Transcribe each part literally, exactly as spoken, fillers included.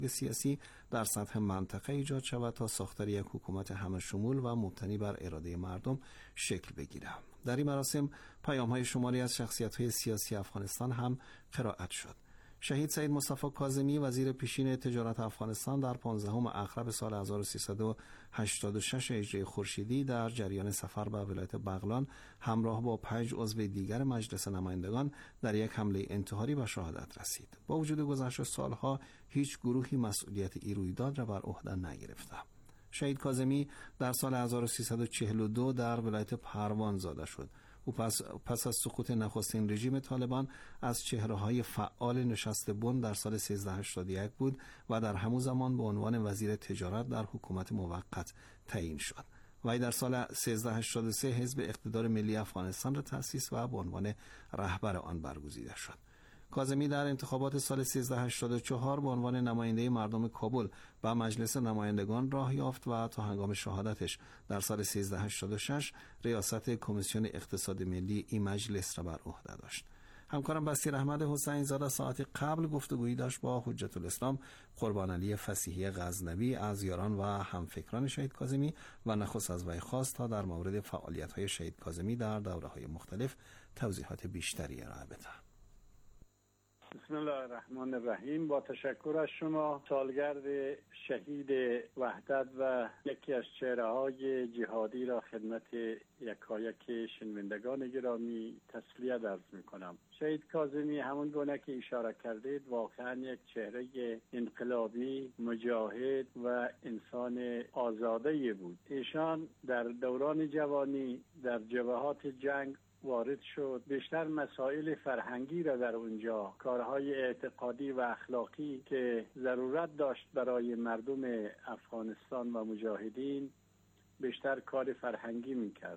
سیاسی در سطح منطقه ایجاد شود تا ساختار یک حکومت همه شمول و مبتنی بر اراده مردم شکل بگیرد. در این مراسم پیام‌های شماری از شخصیت‌های سیاسی افغانستان هم قرائت شد. شهید سید مصطفی کاظمی وزیر پیشین تجارت افغانستان در پانزدهم اغرب سال هزار و سیصد و هشتاد و شش هجری خورشیدی در جریان سفر به ولایت بغلان همراه با پنج عضو دیگر مجلس نمایندگان در یک حمله انتحاری به شهادت رسید. با وجود گذشت سالها هیچ گروهی مسئولیت این رویداد را بر عهده نگرفته. شهید کاظمی در سال هزار و سیصد و چهل و دو در ولایت پروان زاده شد. او پس, پس از سقوط نخستین رژیم طالبان از چهره‌های فعال نشست بن در سال سیزده هشتاد و یک بود و در همون زمان به عنوان وزیر تجارت در حکومت موقت تعیین شد. وی در سال سیزده هشتاد و سه حزب اقتدار ملی افغانستان را تأسیس و به عنوان رهبر آن برگزیده شد. کاظمی در انتخابات سال سیزده هشتاد و چهار به عنوان نماینده مردم کابل به مجلس نمایندگان راه یافت و تا هنگام شهادتش در سال سیزده هشتاد و شش ریاست کمیسیون اقتصاد ملی این مجلس را بر عهده داشت. همکارم بصیر احمد حسین زاده ساعت قبل گفتگویی داشت با حجت الاسلام قربان علی فسیحی غزنوی از یاران و همفکران شهید کاظمی و نخست از وی خواست تا در مورد فعالیت‌های شهید کاظمی در دوره‌های مختلف توضیحات بیشتری ارائه بدهد. بسم الله الرحمن الرحیم. با تشکر از شما، سالگرد شهید وحدت و یکی از چهره‌های جهادی را خدمت یکایک شنوندگان گرامی تسلیت عرض می‌کنم. شهید کاظمی همون گونه که اشاره کردید واقعا یک چهره انقلابی، مجاهد و انسان آزاده بود. ایشان در دوران جوانی در جبهات جنگ وارد شد، بیشتر مسائل فرهنگی را در اونجا، کارهای اعتقادی و اخلاقی که ضرورت داشت برای مردم افغانستان و مجاهدین، بیشتر کار فرهنگی میکرد.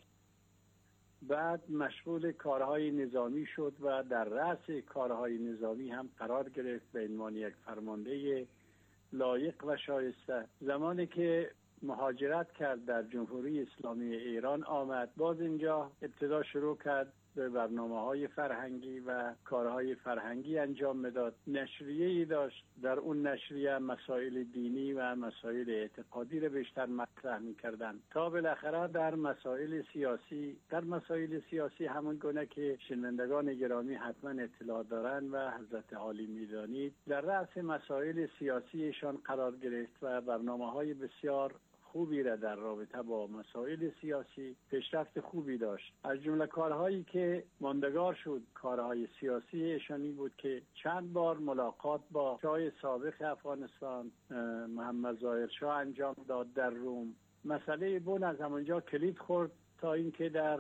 بعد مشغول کارهای نظامی شد و در رأس کارهای نظامی هم قرار گرفت به عنوان یک فرمانده لایق و شایسته. زمانی که مهاجرت کرد در جمهوری اسلامی ایران آمد، باز اینجا ابتدا شروع کرد به برنامه‌های فرهنگی و کارهای فرهنگی انجام میداد. نشریه‌ای داشت، در اون نشریه مسائل دینی و مسائل اعتقادی را بیشتر مطرح می‌کردند تا بالاخره در مسائل سیاسی در مسائل سیاسی همون گونه که شنوندگان گرامی حتما اطلاع دارند و حضرت عالی می‌دانید، در رأس مسائل سیاسی ایشان قرار گرفت و برنامه‌های بسیار خوبی را در رابطه با مسائل سیاسی پیشرفت خوبی داشت. از جمله کارهایی که ماندگار شد، کارهای سیاسی ایشانی بود که چند بار ملاقات با شاه سابق افغانستان محمد ظاهر شاه انجام داد در روم. مسئله بن از همونجا کلید خورد تا اینکه در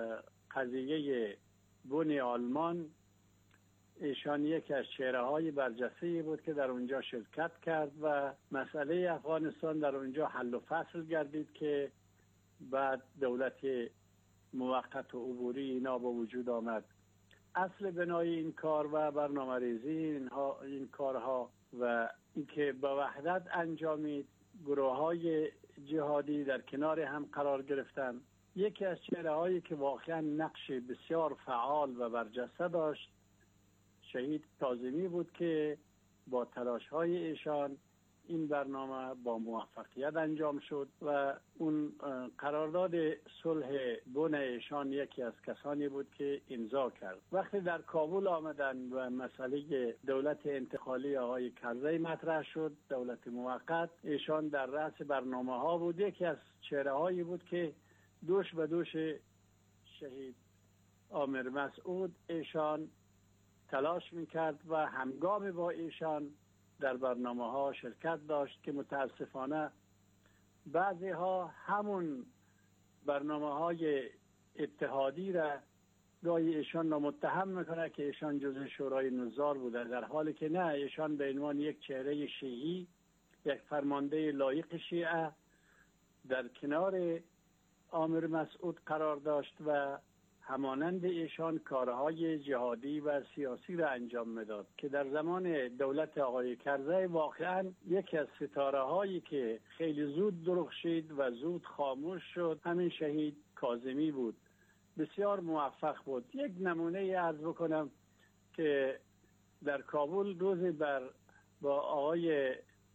قضیه بن آلمان ایشان یکی از چهره‌های برجسته‌ای بود که در اونجا شرکت کرد و مسئله افغانستان در اونجا حل و فصل گردید که بعد دولت موقت و عبوری اینا با وجود آمد. اصل بنای این کار و برنامه‌ریزی اینها این کارها و اینکه با وحدت انجامید، گروه‌های جهادی در کنار هم قرار گرفتن. یکی از چهره‌هایی که واقعا نقش بسیار فعال و برجسته داشت شهید کاظمی بود که با تلاش‌های ایشان این برنامه با موفقیت انجام شد و اون قرارداد صلح بن ایشان یکی از کسانی بود که امضا کرد. وقتی در کابل آمدن و مسئله دولت انتقالی آقای کرزی مطرح شد، دولت موقت، ایشان در رأس برنامه ها بود. یکی از چهره هایی بود که دوش به دوش شهید عامر مسعود ایشان تلاش میکرد و همگام با ایشان در برنامه ها شرکت داشت که متاسفانه بعضی ها همون برنامه های اتحادی را گاهی ایشان را متهم میکنه که ایشان جزء شورای نظار بوده، در حالی که نه، ایشان به عنوان یک چهره شیعی، یک فرمانده لایق شیعه در کنار عامر مسعود قرار داشت و همانند ایشان کارهای جهادی و سیاسی را انجام میداد که در زمان دولت آقای کرزی واقعا یکی از ستاره هایی که خیلی زود درخشید و زود خاموش شد همین شهید کاظمی بود. بسیار موفق بود. یک نمونه عرض بکنم که در کابل روز بر با آقای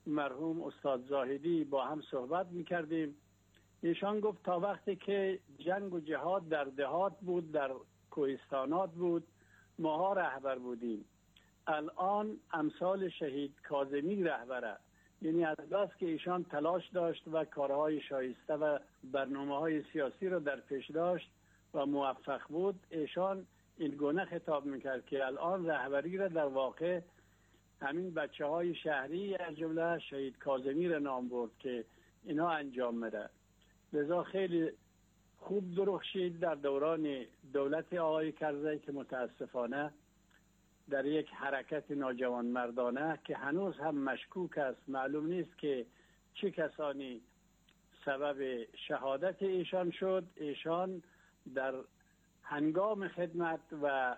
مرحوم استاد زاهدی با هم صحبت میکردیم. ایشان گفت تا وقتی که جنگ و جهاد در دهات بود، در کوهستانات بود، ماها رهبر بودیم. الان امثال شهید کاظمی رهبره. یعنی از بس که ایشان تلاش داشت و کارهای شایسته و برنامه‌های سیاسی را در پیش داشت و موفق بود، ایشان این گونه خطاب میکرد که الان رهبری را در واقع همین بچه های شهری از جمله شهید کاظمی را نام برد که اینا انجام میده. لذا خیلی خوب درخشید در دوران دولت آقای کرزی که متاسفانه در یک حرکت ناجوان مردانه که هنوز هم مشکوک است، معلوم نیست که چه کسانی سبب شهادت ایشان شد. ایشان در هنگام خدمت و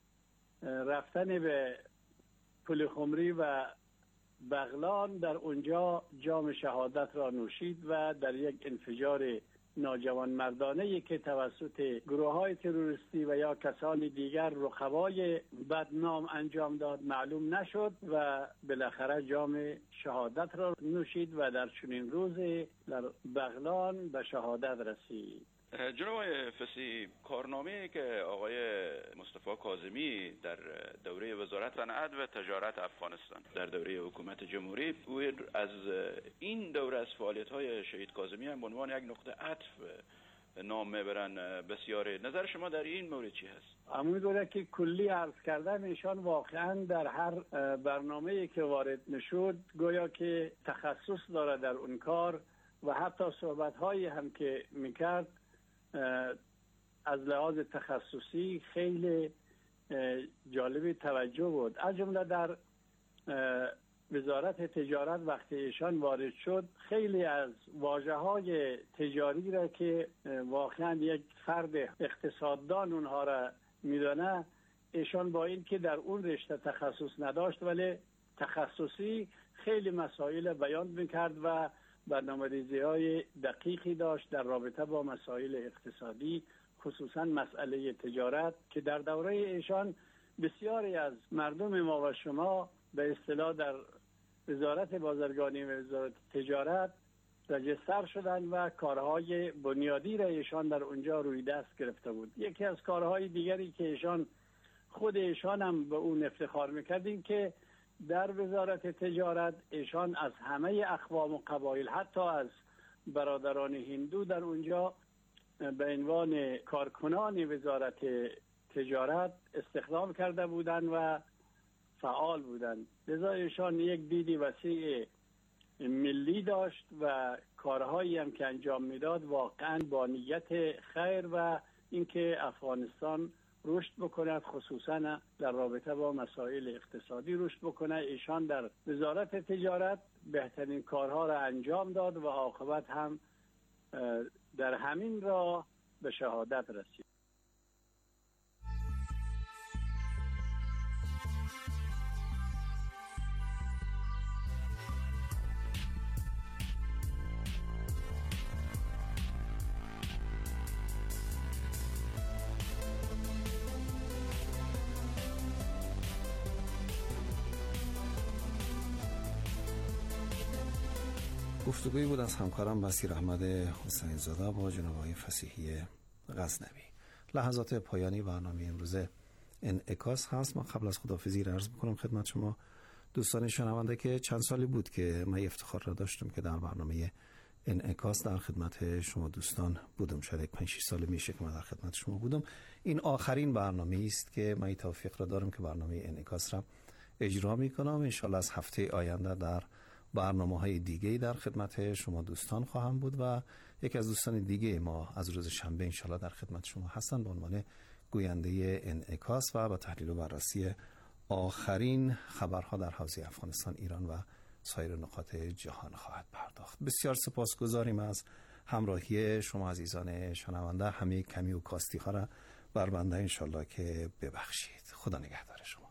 رفتن به پل خمری و بغلان در اونجا جام شهادت را نوشید و در یک انفجار ناجوان مردانه که توسط گروه های تروریستی و یا کسان دیگر رقبای بدنام انجام داد معلوم نشد و بالاخره جام شهادت را نوشید و در چنین روزی در بغلان به شهادت رسید. جناب آقای فسی، کارنامه‌ای که آقای مصطفی کاظمی در دوره وزارت صنعت و تجارت افغانستان در دوره حکومت جمهوری بود، از این دوره از فعالیت‌های شهید کاظمی هم به عنوان یک نقطه عطف نام میبرن بسیاری. نظر شما در این مورد چی هست؟ همونطوره که کلی عرض کردم، ایشان واقعا در هر برنامه‌ای که وارد نشد گویا که تخصص داره در اون کار و حتی صحبت‌هایی هم که میکرد از لحاظ تخصصی خیلی جالب توجه بود. از جمله در وزارت تجارت وقتی ایشان وارد شد، خیلی از واژه‌های تجاری را که واقعا یک فرد اقتصاددان اونها را میدانه، ایشان با این که در اون رشته تخصص نداشت ولی تخصصی خیلی مسائل بیان میکرد و برنامه‌ریزی‌های دقیقی داشت در رابطه با مسائل اقتصادی، خصوصا مسئله تجارت که در دوره ایشان بسیاری از مردم ما و شما به اصطلاح در وزارت بازرگانی و وزارت تجارت رجستر شدند و کارهای بنیادی را ایشان در اونجا روی دست گرفته بود. یکی از کارهای دیگری که ایشان خود ایشان هم به اون افتخار میکردیم که در وزارت تجارت ایشان از همه اقوام و قبایل، حتی از برادران هندو در اونجا به عنوان کارکنان وزارت تجارت استخدام کرده بودند و فعال بودند. لذا ایشان یک دیدی وسیع ملی داشت و کارهایی هم که انجام میداد واقعا با نیت خیر و اینکه افغانستان رشد بکنه، خصوصا در رابطه با مسائل اقتصادی رشد بکنه. ایشان در وزارت تجارت بهترین کارها را انجام داد و عاقبت هم در همین راه به شهادت رسید. گفتگویی بود از همکارم بصیر احمد حسین زاده با جناب آقای فصیحی غزنوی. لحظات پایانی برنامه امروزه انعکاس هست. ما قبل از خداحافظی عرض می‌کنم خدمت شما دوستان شنونده که چند سالی بود که من افتخار را داشتم که در برنامه انعکاس در خدمت شما دوستان بودم. شاید پنج شش سال میشه که من در خدمت شما بودم. این آخرین برنامه است که من توفیق را دارم که برنامه انعکاس را اجرا می‌کنم. ان شاءالله از هفته آینده در برنامه‌های دیگه‌ای در خدمت شما دوستان خواهم بود و یک از دوستان دیگه ما از روز شنبه انشالله در خدمت شما هستن به عنوان گوینده انعکاس و با تحلیل و بررسی آخرین خبرها در حوزه افغانستان، ایران و سایر نقاط جهان خواهد پرداخت. بسیار سپاسگزاریم از همراهی شما عزیزان شنونده. همه کمی و کاستی ها را بر بنده انشالله که ببخشید. خدا نگهدار شما.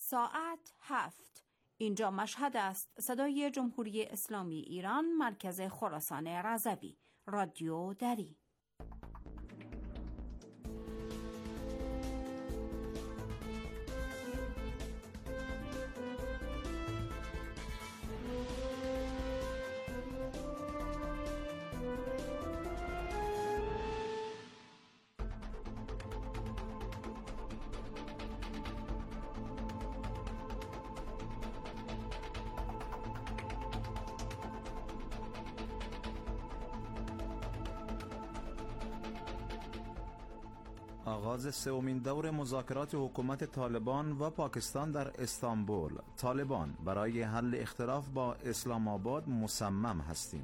ساعت هفت. اینجا مشهد است. صدای جمهوری اسلامی ایران، مرکز خراسان رضوی. رادیو دری. آغاز سومین دور مذاکرات حکومت طالبان و پاکستان در استانبول. طالبان: برای حل اختلاف با اسلام آباد مصمم هستیم.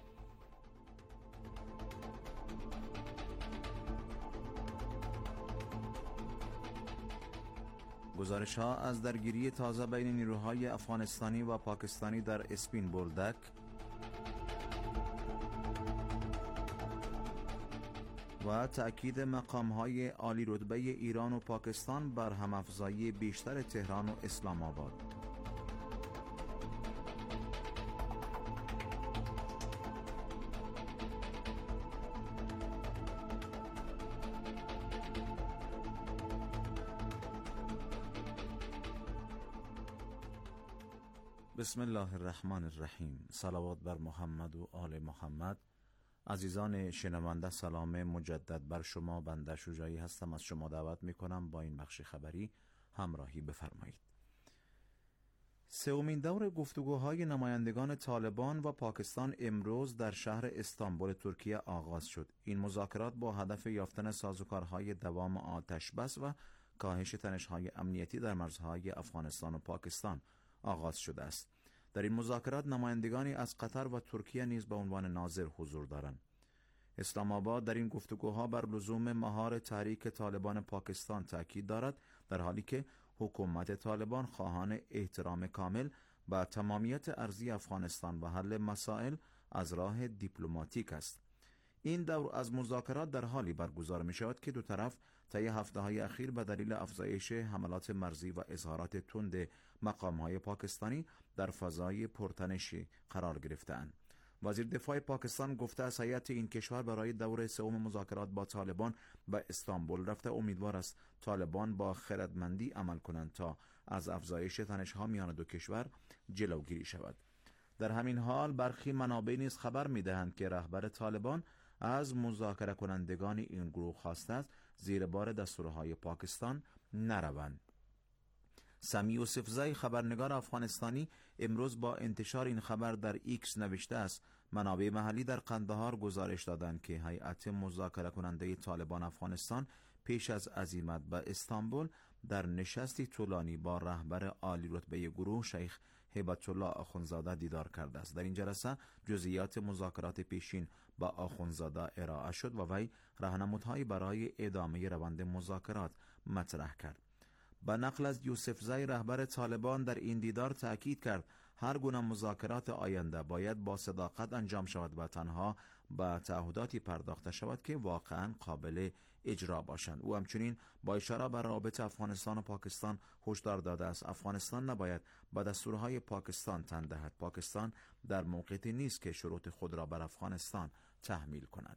گزارش ها از درگیری تازه بین نیروهای افغانستانی و پاکستانی در اسپین بولدک. و تأکید مقام‌های عالی رتبه ایران و پاکستان بر هم‌افزایی بیشتر تهران و اسلام آباد. بسم الله الرحمن الرحیم. صلوات بر محمد و آل محمد. عزیزان شنونده، سلام مجدد بر شما. بنده شجاعی هستم. از شما دعوت می کنم با این بخش خبری همراهی بفرمایید. سومین دور گفتگوهای نمایندگان طالبان و پاکستان امروز در شهر استانبول ترکیه آغاز شد. این مذاکرات با هدف یافتن سازوکارهای دوام آتش بس و کاهش تنش‌های امنیتی در مرزهای افغانستان و پاکستان آغاز شده است. در این مذاکرات نمایندگانی از قطر و ترکیه نیز به عنوان ناظر حضور دارند. اسلام آباد در این گفتگوها بر لزوم مهار تحریک طالبان پاکستان تاکید دارد، در حالی که حکومت طالبان خواهان احترام کامل به تمامیت ارضی افغانستان و حل مسائل از راه دیپلماتیک است. این دور از مذاکرات در حالی برگزار می شود که دو طرف طی هفته‌های اخیر به دلیل افزایش حملات مرزی و اظهارات تند مقام‌های پاکستانی در فضای پرتنشی قرار گرفته‌اند. وزیر دفاع پاکستان گفته است هیئت این کشور برای دور سوم مذاکرات با طالبان به استانبول رفته. امیدوار است طالبان با خردمندی عمل کنند تا از افزایش تنش‌ها میان دو کشور جلوگیری شود. در همین حال برخی منابع نیز خبر می‌دهند که رهبر طالبان از مذاکره کنندگان این گروه خواسته است زیر بار دستورهای پاکستان نروند. سمی یوسفزئی، خبرنگار افغانستانی، امروز با انتشار این خبر در ایکس نوشته است منابع محلی در قندهار گزارش دادند که هیئت مذاکره کننده طالبان افغانستان پیش از عزیمت به استانبول در نشستی طولانی با رهبر عالی رتبه گروه شیخ هیبت الله آخوندزاده دیدار کرده است. در این جلسه جزئیات مذاکرات پیشین با آخوندزاده ارائه شد و وی راهنمودهایی برای ادامه روند مذاکرات مطرح کرد. با نقل از یوسفزئی، رهبر طالبان در این دیدار تأکید کرد هر گونه مذاکرات آینده باید با صداقت انجام شود و تنها با تعهداتی پرداخته شود که واقعا قابل اجرا باشند. او همچنین با اشاره بر رابطه افغانستان و پاکستان هشدار داده است افغانستان نباید با دستورهای پاکستان تن دهد. پاکستان در موقعیتی نیست که شروط خود را بر افغانستان تحمیل کند.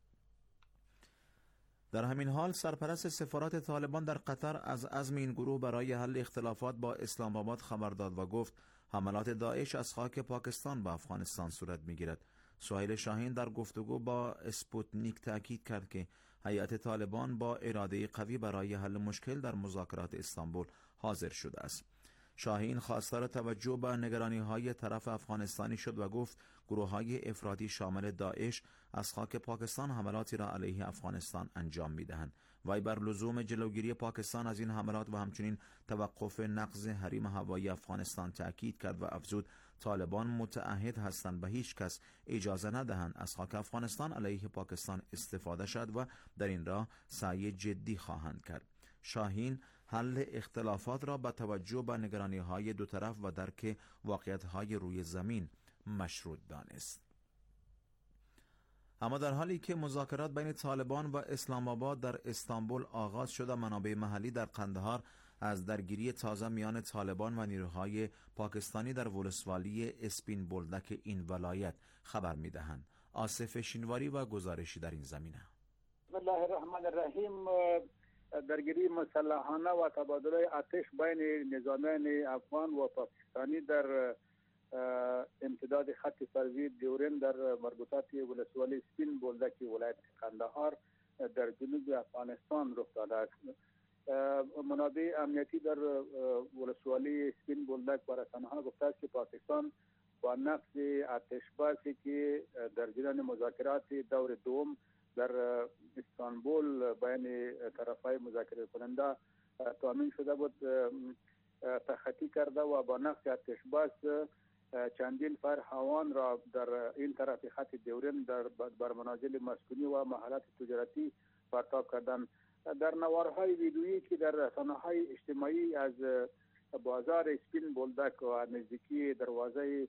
در همین حال سرپرست سفارت طالبان در قطر از عزم این گروه برای حل اختلافات با اسلام آباد خبر داد و گفت حملات داعش از خاک پاکستان به افغانستان صورت می‌گیرد. سهیل شاهین در گفتگو با اسپوتنیک تاکید کرد که هیئت طالبان با اراده قوی برای حل مشکل در مذاکرات استانبول حاضر شده است. شاهین خواستار توجه به نگرانی‌های طرف افغانستانی شد و گفت گروه‌های افراطی شامل داعش از خاک پاکستان حملاتی را علیه افغانستان انجام می‌دهند. وی بر لزوم جلوگیری پاکستان از این حملات و همچنین توقف نقض حریم هوایی افغانستان تأکید کرد و افزود طالبان متعهد هستند به هیچ کس اجازه ندهند از خاک افغانستان علیه پاکستان استفاده شد و در این راه سعی جدی خواهند کرد. شاهین حل اختلافات را با توجه به نگرانی‌های دو طرف و درک واقعیت‌های روی زمین مشروط دانست. اما در حالی که مذاکرات بین طالبان و اسلام آباد در استانبول آغاز شده، منابع محلی در قندهار از درگیری تازه میان طالبان و نیروهای پاکستانی در ولسوالی اسپین بولدک این ولایت خبر می‌دهند. آصف شینواری و گزارشی در این زمینه. بسم الله الرحمن الرحیم. درگیری مسلحانه و تبادل آتش بین نظامیان افغان و پاکستانی در امتداد خط فرضی دیورین در مربوطات ولسوالی اسپین بولدک ولایت قندهار در جنوب افغانستان رخ داده است. منابع امنیتی در ولسوالی اسپین بولدک و رسانه‌ها گفته است که پاکستان با نقض آتش‌بسی که در جریان مذاکرات دور دوم در استانبول بین طرفای مذاکره کننده تامین شده بود تخطی کرده و با نقض آتش‌بس چندین فرهوان را در این طرف خط دیورین در بر منازل مسکونی و محلات تجارتی پرتاب کردند. در نوارهای ویدیویی که در رسانه‌های اجتماعی از بازار اسپین بولدک و نزدیکی دروازه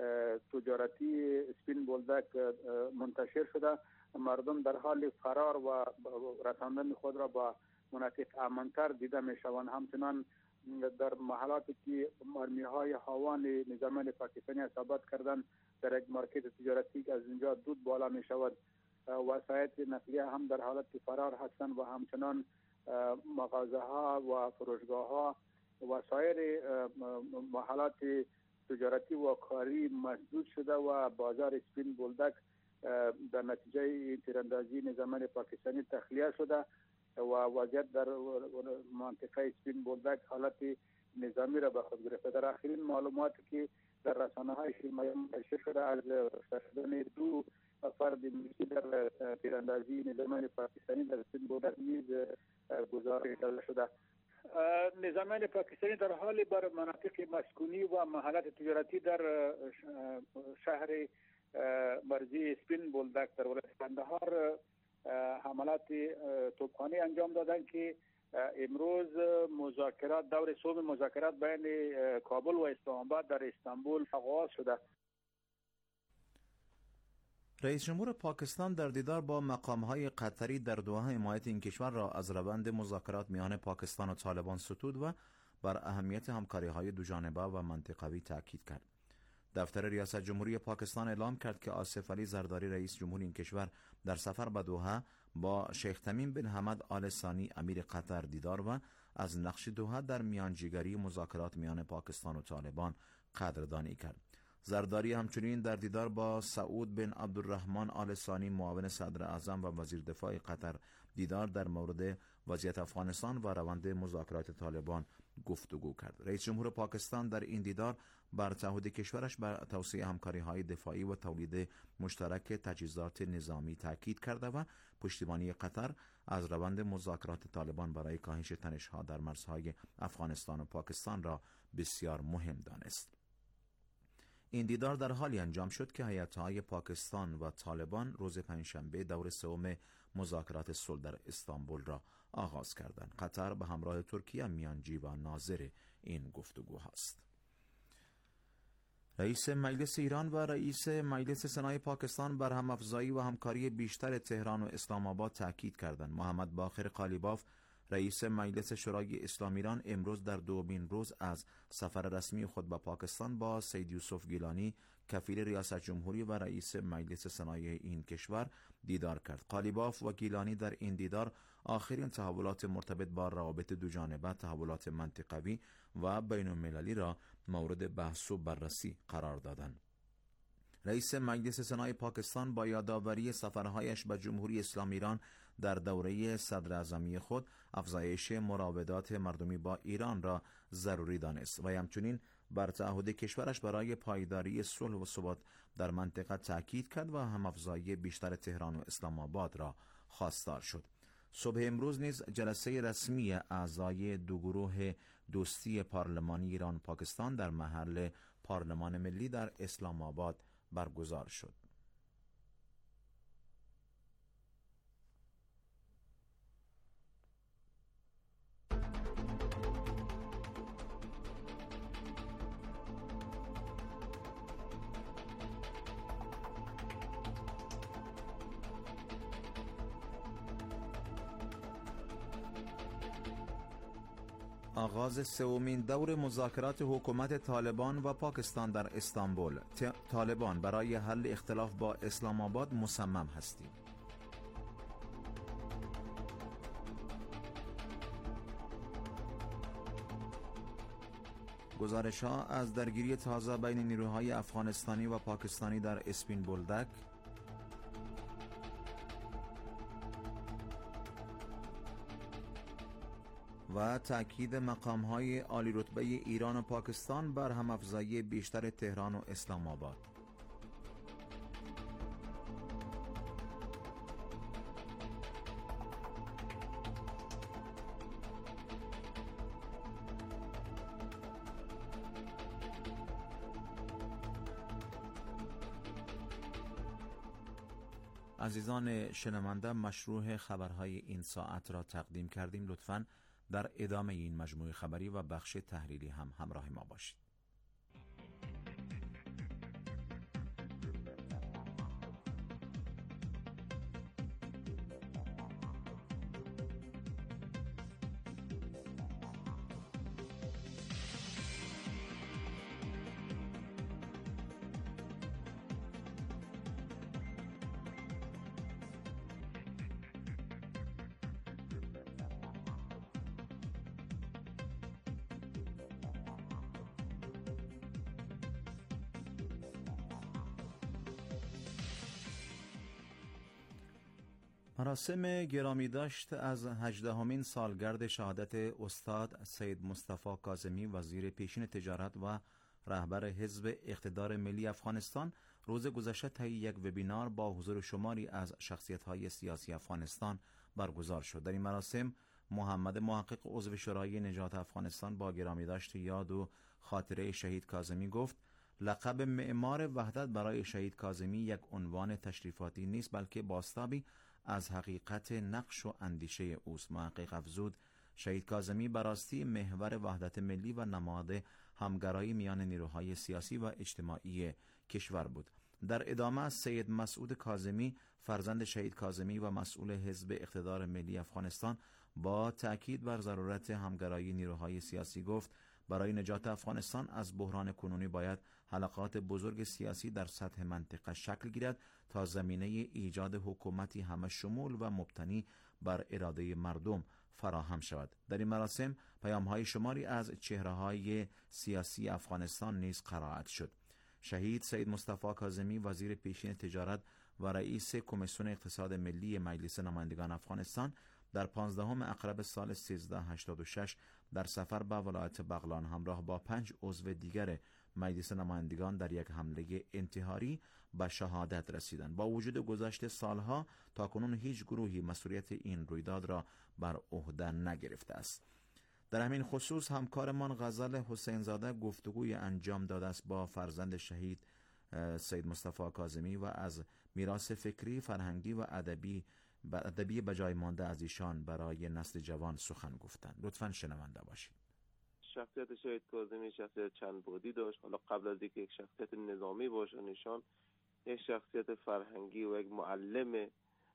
تجارتی اسپین بولدک منتشر شده، مردم در حال فرار و رساندن خود را با مناطق امن‌تر دیده می‌شوند. همچنان در محلاتی که مرمی‌های هاوان نظامیان پاکستانی اصابت کردن در یک مارکت تجارتی که از اینجا دود بالا می‌شود، وسایل نقلیه هم در حالت فرار هستند و همچنان مغازه‌ها و فروشگاه‌ها و سایر محلات تجارتی و کاری مسدود شده و بازار اسپین بولدک در نتیجه تیراندازی نظامیان پاکستانی تخلیه شده و وضعیت در منطقه اسپین بولدک حالت نظامی را به خود گرفته. در آخرین معلوماتی که در رسانه‌های اجتماعی منتشر شده از شدن دو فرد مصری در تیراندازی نظامیان پاکستانی در اسپین بولدک نیز گزارش داده شده. نظامیان پاکستانی در حال بر مناطق مسکونی و محلات تجارتی در شهر مرزی اسپین بولدک در ولایت قندهار حملات توپخانه انجام دادند که امروز مذاکرات دور سوم مذاکرات بین کابل و اسلام آباد در استانبول آغاز شده. رئیس جمهور پاکستان در دیدار با مقام‌های قطری در دوحه حمایت این کشور را از روند مذاکرات میان پاکستان و طالبان ستود و بر اهمیت همکاری‌های دوجانبه و منطقوی تاکید کرد. دفتر ریاست جمهوری پاکستان اعلام کرد که آصف علی زرداری رئیس جمهور این کشور در سفر به دوحه با شیخ تمیم بن حمد آل ثانی امیر قطر دیدار و از نقش دوحه در میانجیگری مذاکرات میان پاکستان و طالبان قدردانی کرد. زرداری همچنین در دیدار با سعود بن عبدالرحمن آل ثانی معاون صدر اعظم و وزیر دفاع قطر دیدار در مورد وضعیت افغانستان و روند مذاکرات طالبان گفتگو کرد. رئیس جمهور پاکستان در این دیدار بر تعهد کشورش بر توسعه همکاری‌های دفاعی و تولید مشترک تجهیزات نظامی تاکید کرده و پشتیبانی قطر از روند مذاکرات طالبان برای کاهش تنش‌ها در مرزهای افغانستان و پاکستان را بسیار مهم دانست. این دیدار در حالی انجام شد که هیئت‌های پاکستان و طالبان روز پنجشنبه دور سوم مذاکرات صلح در استانبول را آغاز کردند. قطر به همراه ترکیه میانجی و ناظر این گفتگوهاست. رئیس مجلس ایران و رئیس مجلس سنای پاکستان بر هم‌افزایی و همکاری بیشتر تهران و اسلام آباد تاکید کردند. محمد باقر قالیباف رئیس مجلس شورای اسلامی ایران امروز در دومین روز از سفر رسمی خود به پاکستان با سید یوسف گیلانی کفیل ریاست جمهوری و رئیس مجلس سنای این کشور دیدار کرد. قالیباف و گیلانی در این دیدار آخرین تحولات مرتبط با روابط دوجانبه، تحولات منطقوی و بین المللی را مورد بحث و بررسی قرار دادند. رئیس مجلس سنای پاکستان با یادآوری سفرهایش به جمهوری اسلامی ایران در دوره صدر اعظمی خود افزایش مراودات مردمی با ایران را ضروری دانست و همچنین بر تعهد کشورش برای پایداری صلح و ثبات در منطقه تاکید کرد و هم‌افزایی بیشتر تهران و اسلام آباد را خواستار شد. صبح امروز نیز جلسه رسمی اعضای دو گروه دوستی پارلمانی ایران پاکستان در محل پارلمان ملی در اسلام آباد برگزار شد. آغاز سومین دور مذاکرات حکومت طالبان و پاکستان در استانبول. طالبان برای حل اختلاف با اسلام آباد مصمم هستیم. گزارش‌ها از درگیری تازه بین نیروهای افغانستانی و پاکستانی در اسپین بولدک. و تأکید مقام‌های عالی رتبه ایران و پاکستان بر هم‌افزایی بیشتر تهران و اسلام آباد. عزیزان شنونده، مشروع خبرهای این ساعت را تقدیم کردیم. لطفاً در ادامه این مجموعه خبری و بخش تحلیلی هم همراه ما باشید. مراسم گرامی داشت از هجدهمین سالگرد شهادت استاد سید مصطفی کاظمی، وزیر پیشین تجارت و رهبر حزب اقتدار ملی افغانستان، روز گذشته طی یک وبینار با حضور شماری از شخصیت‌های سیاسی افغانستان برگزار شد. در این مراسم محمد محقق، عضو شورای نجات افغانستان، با گرامی داشت یاد و خاطره شهید کاظمی گفت لقب معمار وحدت برای شهید کاظمی یک عنوان تشریفاتی نیست، بلکه بازتابی از حقیقت نقش و اندیشه اوست. محقق افزود شهید کاظمی براستی محور وحدت ملی و نماد همگرایی میان نیروهای سیاسی و اجتماعی کشور بود. در ادامه سید مسعود کاظمی، فرزند شهید کاظمی و مسئول حزب اقتدار ملی افغانستان، با تأکید بر ضرورت همگرایی نیروهای سیاسی گفت برای نجات افغانستان از بحران کنونی باید حلقات بزرگ سیاسی در سطح منطقه شکل گیرد تا زمینه ایجاد حکومتی همه شمول و مبتنی بر اراده مردم فراهم شود. در این مراسم پیام‌های شماری از چهره‌های سیاسی افغانستان نیز قرائت شد. شهید سید مصطفی کاظمی، وزیر پیشین تجارت و رئیس کمیسیون اقتصاد ملی مجلس نمایندگان افغانستان، در پانزدهم اکتبر سال سیزده هشتاد و شش در سفر به ولایت بغلان همراه با پنج عضو دیگر مجلس نمایندگان در یک حمله انتحاری به شهادت رسیدند. با وجود گذشت سالها تاکنون هیچ گروهی مسئولیت این رویداد را بر عهده نگرفته است. در همین خصوص همکارمان غزل حسین زاده گفتگوی انجام داده است با فرزند شهید سید مصطفی کاظمی و از میراث فکری، فرهنگی و ادبی ادبی بجای مانده از ایشان برای نسل جوان سخن گفتند. لطفاً شنونده باشید. شخصیت شهید کاظمی شخصیت چند بعدی داشت. حالا قبل از اینکه یک شخصیت نظامی باشه، نشان یک شخصیت فرهنگی و یک معلم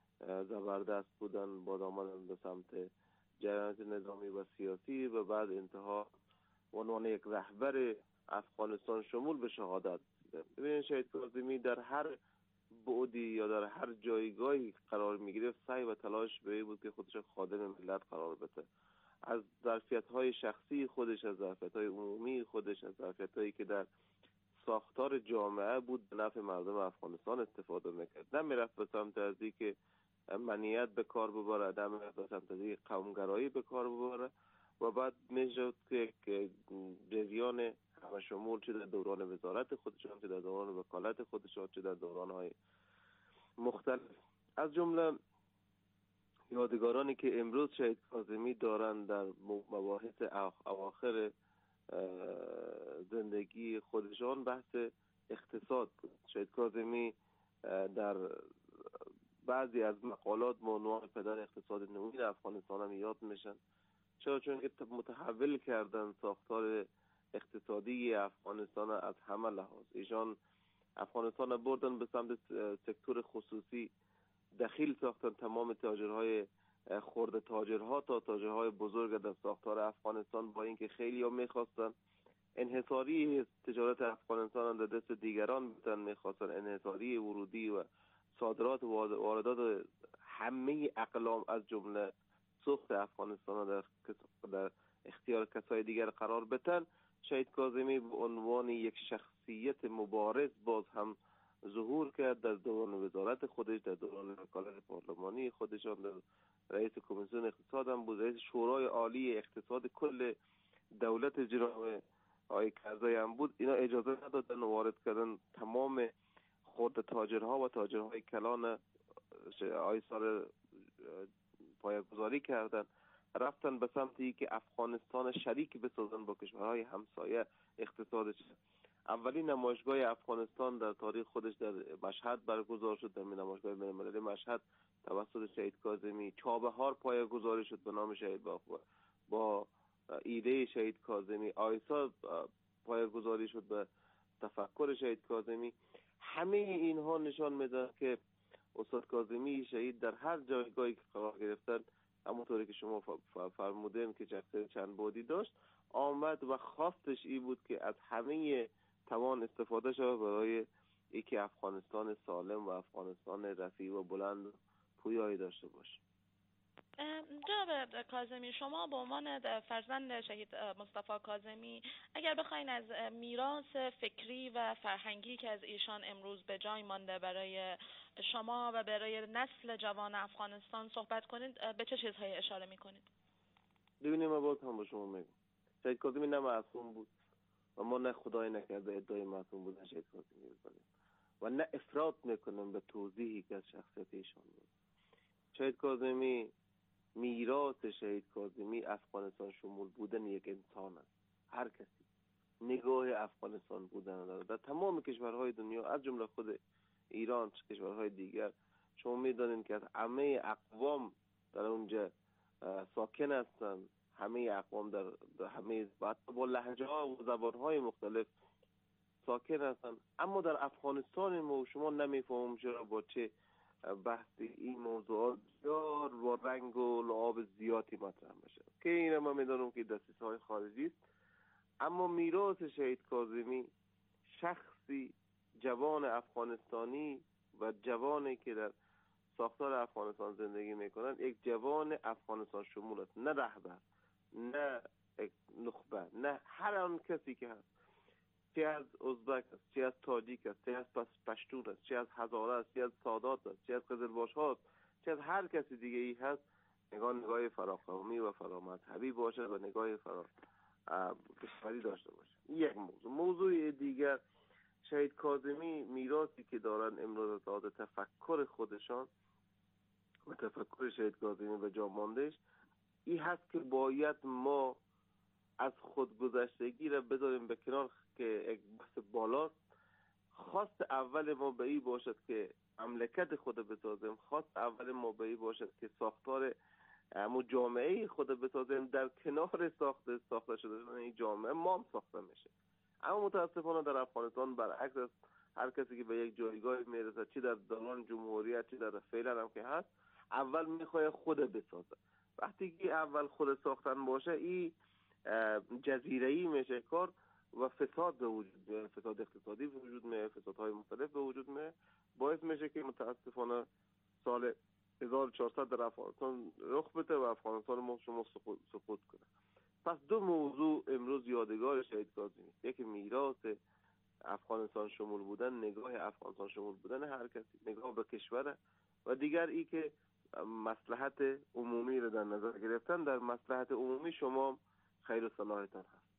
زبردست بودن، با آمدن به سمت جریانات نظامی و سیاسی و بعد انتها عنوان یک رهبر افغانستان شمول به شهادت. ببینید شهید کاظمی در هر بعدی یا در هر جایگاهی قرار میگیره سعی و تلاش به این بود که خودش خادم ملت قرار بده. از ظرفیت‌های شخصی خودش، از ظرفیت‌های عمومی خودش، از ظرفیت‌هایی که در ساختار جامعه بود به نفع مردم افغانستان استفاده میکرد. نمیرفت به سمت از اینکه منیت به کار ببره، نمیرفت به سمت از اینکه قومگرایی به کار ببره و بعد میشد که جریان همه شمول چه در دوران وزارت خودشان، چه در دوران وکالت خودشان، چه در دوران‌های مختلف، از جمله یادگارانی که امروز شهید کاظمی دارند در مباحث اواخر زندگی خودشان بحث اقتصاد بود. شهید کاظمی در بعضی از مقالات به عنوان پدر اقتصاد نوین افغانستان هم یاد میشن، چرا چون که متحول کردن ساختار اقتصادی افغانستان از همه لحاظ. ایشان افغانستان بردن به سمت سکتور خصوصی، دخیل ساختن تمام تاجرهای خرد تاجرها تا تاجرهای بزرگ در ساختار افغانستان، با اینکه خیلی ها میخواستن انحصاری تجارت افغانستان در دست دیگران بتن، میخواستن انحصاری ورودی و صادرات و واردات همه اقلام از جمله سوخت افغانستان در در اختیار کسای دیگر قرار بتن. شهید کاظمی به عنوان یک شخصیت مبارز باز هم ظهور کرد در دوران وزارت خودش، در دوران وکالت پارلمانی خودشان، در رئیس کمیسیون اقتصاد هم بود، رئیس شورای عالی اقتصاد کل دولت جناب آقای کرزی هم بود. اینا اجازه ندادن وارد کردن تمام خرد تاجرها و تاجرهای کلان آیسار پایه‌گذاری کردن، رفتن به سمتی که افغانستان شریک بسازن با کشورهای همسایه اقتصادش. اولین نمایشگاه افغانستان در تاریخ خودش در مشهد برگزار شد، در نمایشگاه بین‌المللی مشهد توسط شهید کاظمی. چابهار پایه‌گذاری شد به نام شهید با با ایده شهید کاظمی. آیسا پایه‌گذاری شد به تفکر شهید کاظمی. همه اینها نشان میدن که استاد کاظمی شهید در هر جایگاهی که قرار گرفتن، همونطوری که شما فرمودین که شخصیت چند بعدی داشت، آمد و خواستش این بود که از همه توان استفاده شود برای اینکه افغانستان سالم و افغانستان رفیع و بلند پویایی داشته باشه. جناب کاظمی، شما به عنوان فرزند شهید مصطفی کاظمی اگر بخواین از میراث فکری و فرهنگی که از ایشان امروز به جای مانده برای شما و برای نسل جوان افغانستان صحبت کنید، به چه چیزهای اشاره میکنید؟ ببینید، من باز هم با شما میگم شهید کاظمی نه معصوم بود و ما نه خدای نکرده ادعای معصوم بودن شهید کاظمی بکنیم و نه افراط میکنم به توضیحی که از شخصیت ایشان بود. شهید کاظمی، میراث شهید کاظمی افغانستان شمول بودن یک انسان است. هر کسی نگاه افغانستان بودن داره در تمام کشورهای دنیا، از جمله خود ایران، کشورهای دیگر. شما میدانید که از همه اقوام در اونجا ساکن هستند، همه اقوام در, در همه با لهجه ها و زبان های مختلف ساکن هستند، اما در افغانستان ما شما نمیفهمم چرا با چه بحث این موضوعات بسیار با رنگ و لعاب زیادی مطرح میشه که این ما میدانم که دستیس های خارجی است. اما میراث شهید کاظمی، شخصی جوان افغانستانی و جوانی که در ساختار افغانستان زندگی میکنن، یک جوان افغانستان شمول است، نه رهبر، نه نخبه، نه هر آن کسی که هست، چه از ازبک است، چه از تاجیک است، چه از پشتون است، چه از هزاره است، چه از سادات است، چه از قزلباش هاست، چه از هر کسی دیگه ای هست، نگاه نگاه فراقومی و فرامذهبی باشه و نگاه فرا کشوری داشته باشه. یک موضوع. موضوع دیگر، شهید کاظمی میراثی که دارن امروز از تفکر خودشان و تفکر شهید کاظمی به جا ماندهش این هست که باید ما از خودگذشتگی را بذاریم به کنار که یک بحث بالاست. خواست اول ما به این باشد که مملکت خود بسازیم، خواست اول ما به این باشد که ساختار همون جامعه خود بسازیم، در کنار ساخته ساخته شده این جامعه ما هم ساخته میشه. اما متاسفانه در افغانستان برعکس است. هر کسی که به یک جایگاه میرسه، چی در دوران جمهوریت چی در فعلا هم که هست، اول میخواد خود بسازه. وقتی که اول خود ساختن باشه، این جزیره‌ای میشه کار و فساد به وجود میاد، فساد اقتصادی به وجود میاد، فسادهای مختلف به وجود میاد، باعث میشه که متاسفانه سال هزار و چهارصد در افغانستان رخ بده و افغانستان ما شما سقوط کنه. پس دو موضوع امروز یادگار شهید کاظمی، یکی میراث افغانستان شمول بودن، نگاه افغانستان شمول بودن هر کسی، نگاه به کشور، و دیگر ای که مصلحت عمومی رو در نظر گرفتن. در مصلحت عمومی شما خیر و صلاحتان هست.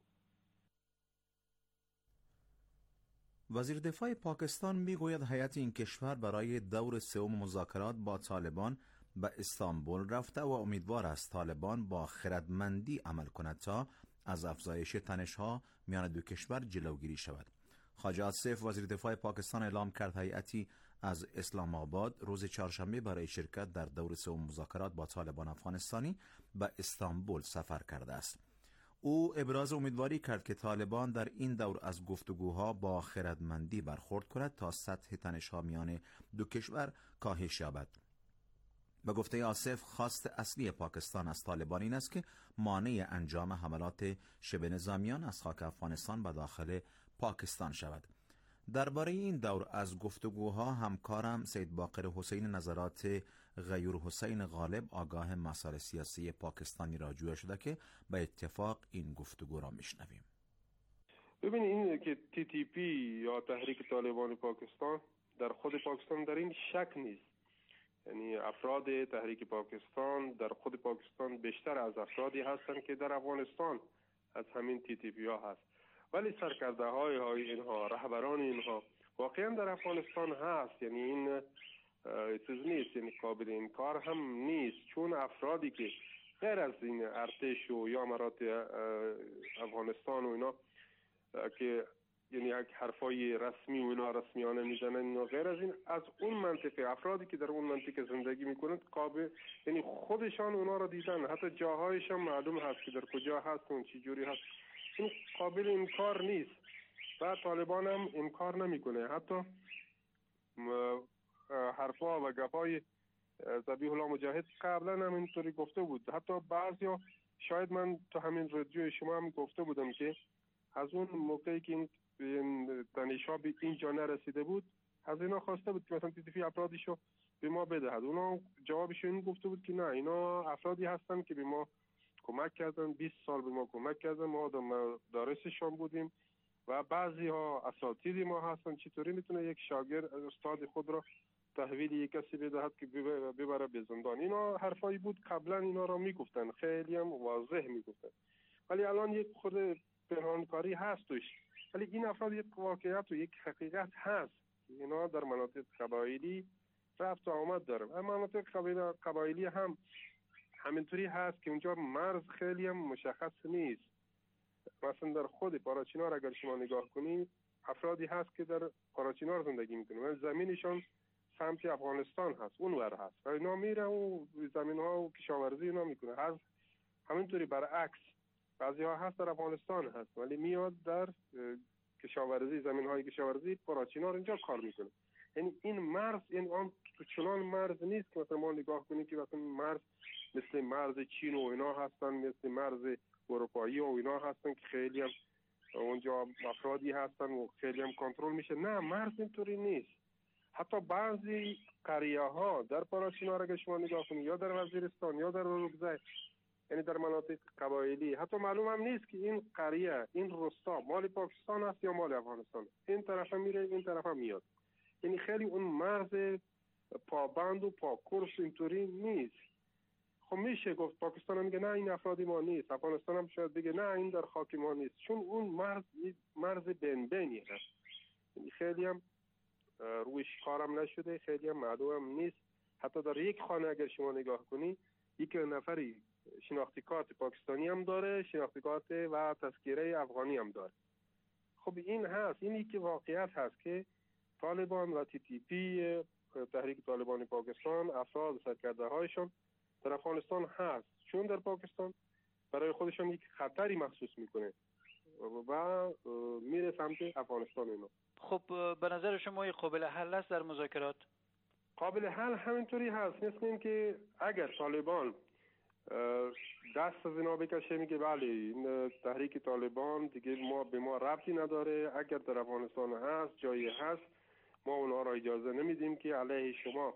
وزیر دفاع پاکستان میگوید هیئت این کشور برای دور سوم مذاکرات با طالبان به استانبول رفته و امیدوار است طالبان با خردمندی عمل کند تا از افزایش تنش‌ها میان دو کشور جلوگیری شود. خواجه آصف وزیر دفاع پاکستان اعلام کرد هیئتی از اسلام آباد روز چهارشنبه برای شرکت در دور سوم مذاکرات با طالبان افغانستانی به استانبول سفر کرده است. او ابراز امیدواری کرد که طالبان در این دور از گفتگوها با خردمندی برخورد کند تا سطح تنش‌ها میان دو کشور کاهش یابد. به گفته آصف، خواست اصلی پاکستان از طالبان این است که مانع انجام حملات شبه نظامیان از خاک افغانستان به داخل پاکستان شود. درباره این دور از گفتگوها همکارم سید باقر حسین نظرات غیور حسین غالب آگاه مسائل سیاسی پاکستانی را جویا شده که به اتفاق این گفتگو را میشنویم. ببینید این که تی تی پی یا تحریک طالبان پاکستان در خود پاکستان در این شک نیست، یعنی افراد تحریک پاکستان در خود پاکستان بیشتر از افرادی هستند که در افغانستان از همین تی تی پی ها هست، ولی سرکرده های های اینها، رهبران اینها واقعا در افغانستان هست، یعنی این چیز نیست، یعنی قابل انکار هم نیست، چون افرادی که غیر از این ارتش و یا امارات افغانستان و اینا که یعنی یک حرفای رسمی و اینا رسمیانه میزنن اینا، غیر از این از اون منطقه افرادی که در اون منطقه زندگی میکنند قابل یعنی خودشان اونا را دیدن، حتی جاهایش هم معلوم هست که در کجا هست و چه جوری هست، این قابل انکار نیست و طالبان هم انکار نمیکنه. حتی حرفا و گپای ذبیح الله مجاهد قبلا هم اینطوری گفته بود، حتی بعضیا شاید من تو همین رادیو شما هم گفته بودم که از اون موقعی که این تنش‌ها به اینجا نرسیده بود از اینا خواسته بود که مثلا تی تی پی افرادیشو به ما بدهد، اونا جوابش این گفته بود که نه، اینا افرادی هستن که به ما کمک کردن، بیست سال به ما کمک کردن، ما در مدارسشان بودیم و بعضی ها اساتید ما هستن، چطوری میتونه یک شاگرد استاد خود را تحویل یک کسی بدهد که ببره به زندان. اینا حرفایی بود قبلا اینا را میگفتن، خیلی هم واضح میگفتن، ولی الان یک خود پنهانکاری هست توش، ولی این افراد یک واقعیت و یک حقیقت هست، اینا در مناطق قبایلی رفت و آمد داره و مناطق قبایلی هم همینطوری هست که اونجا مرز خیلی هم مشخص نیست. مثلا در خود پاراچینار اگر شما نگاه کنید افرادی هست که در پاراچینار زندگی میکنن ولی زمینشان سمت افغانستان هست، اونور هست و اینا میره و زمین ها و کشاورزی اینا میکنه. هست همینطوری برعکس، بعضی ها هست در افغانستان هست ولی میاد در کشاورزی، زمین های کشاورزی پاراچینار اینجا کار میکنه. یعنی این مرز این آن تو چنان مرز نیست که مثلا ما نگاه کنیم که مثلا مرز مثل مرز چین و اینا هستن، مثل مرز اروپایی و اینا هستن که خیلی هم اونجا افرادی هستن و خیلی هم کنترل میشه. نه، مرز اینطوری نیست. حتی بعضی قریه ها در پاراچینار اگر شما نگاه کنید یا در وزیرستان یا در اورکزای، یعنی در مناطق قبایلی، حتی معلوم هم نیست که این قریه، این روستا مال پاکستان است یا مال افغانستان، این طرف هم میره این طرف هم میاد. یعنی خیلی اون مرز پابند و پاکورس اینطوری نیست. خب میشه گفت پاکستان هم میگه نه این افرادی ما نیست، افغانستان هم شاید بگه نه این در خاک ما نیست، چون اون مرز مرز بین بینی هست. یعنی خیلی هم روی شکارم نشده، خیلی هم معلوم هم نیست. حتی در یک خانه اگر شما نگاه کنی یک نفری شناختی کارت پاکستانی هم داره، شناختی کارت و تذکره افغانی هم داره. خب این هست، اینی که واقعیت هست که طالبان و تی تی پی، تحریک طالبان پاکستان، افراد سرکرده هایشان در افغانستان هست، چون در پاکستان برای خودشان یک خطری محسوس میکنه و میره سمت افغانستان. اینا خب به نظر شما این قابل حل است در مذاکرات؟ قابل حل همینطوری هست، مثل این که اگر طالبان دست از اینا بکشه، میگه بله این تحریک طالبان دیگه ما به ما ربطی نداره، اگر در افغانستان هست جایی هست ما اونها را اجازه نمیدیم که علیه شما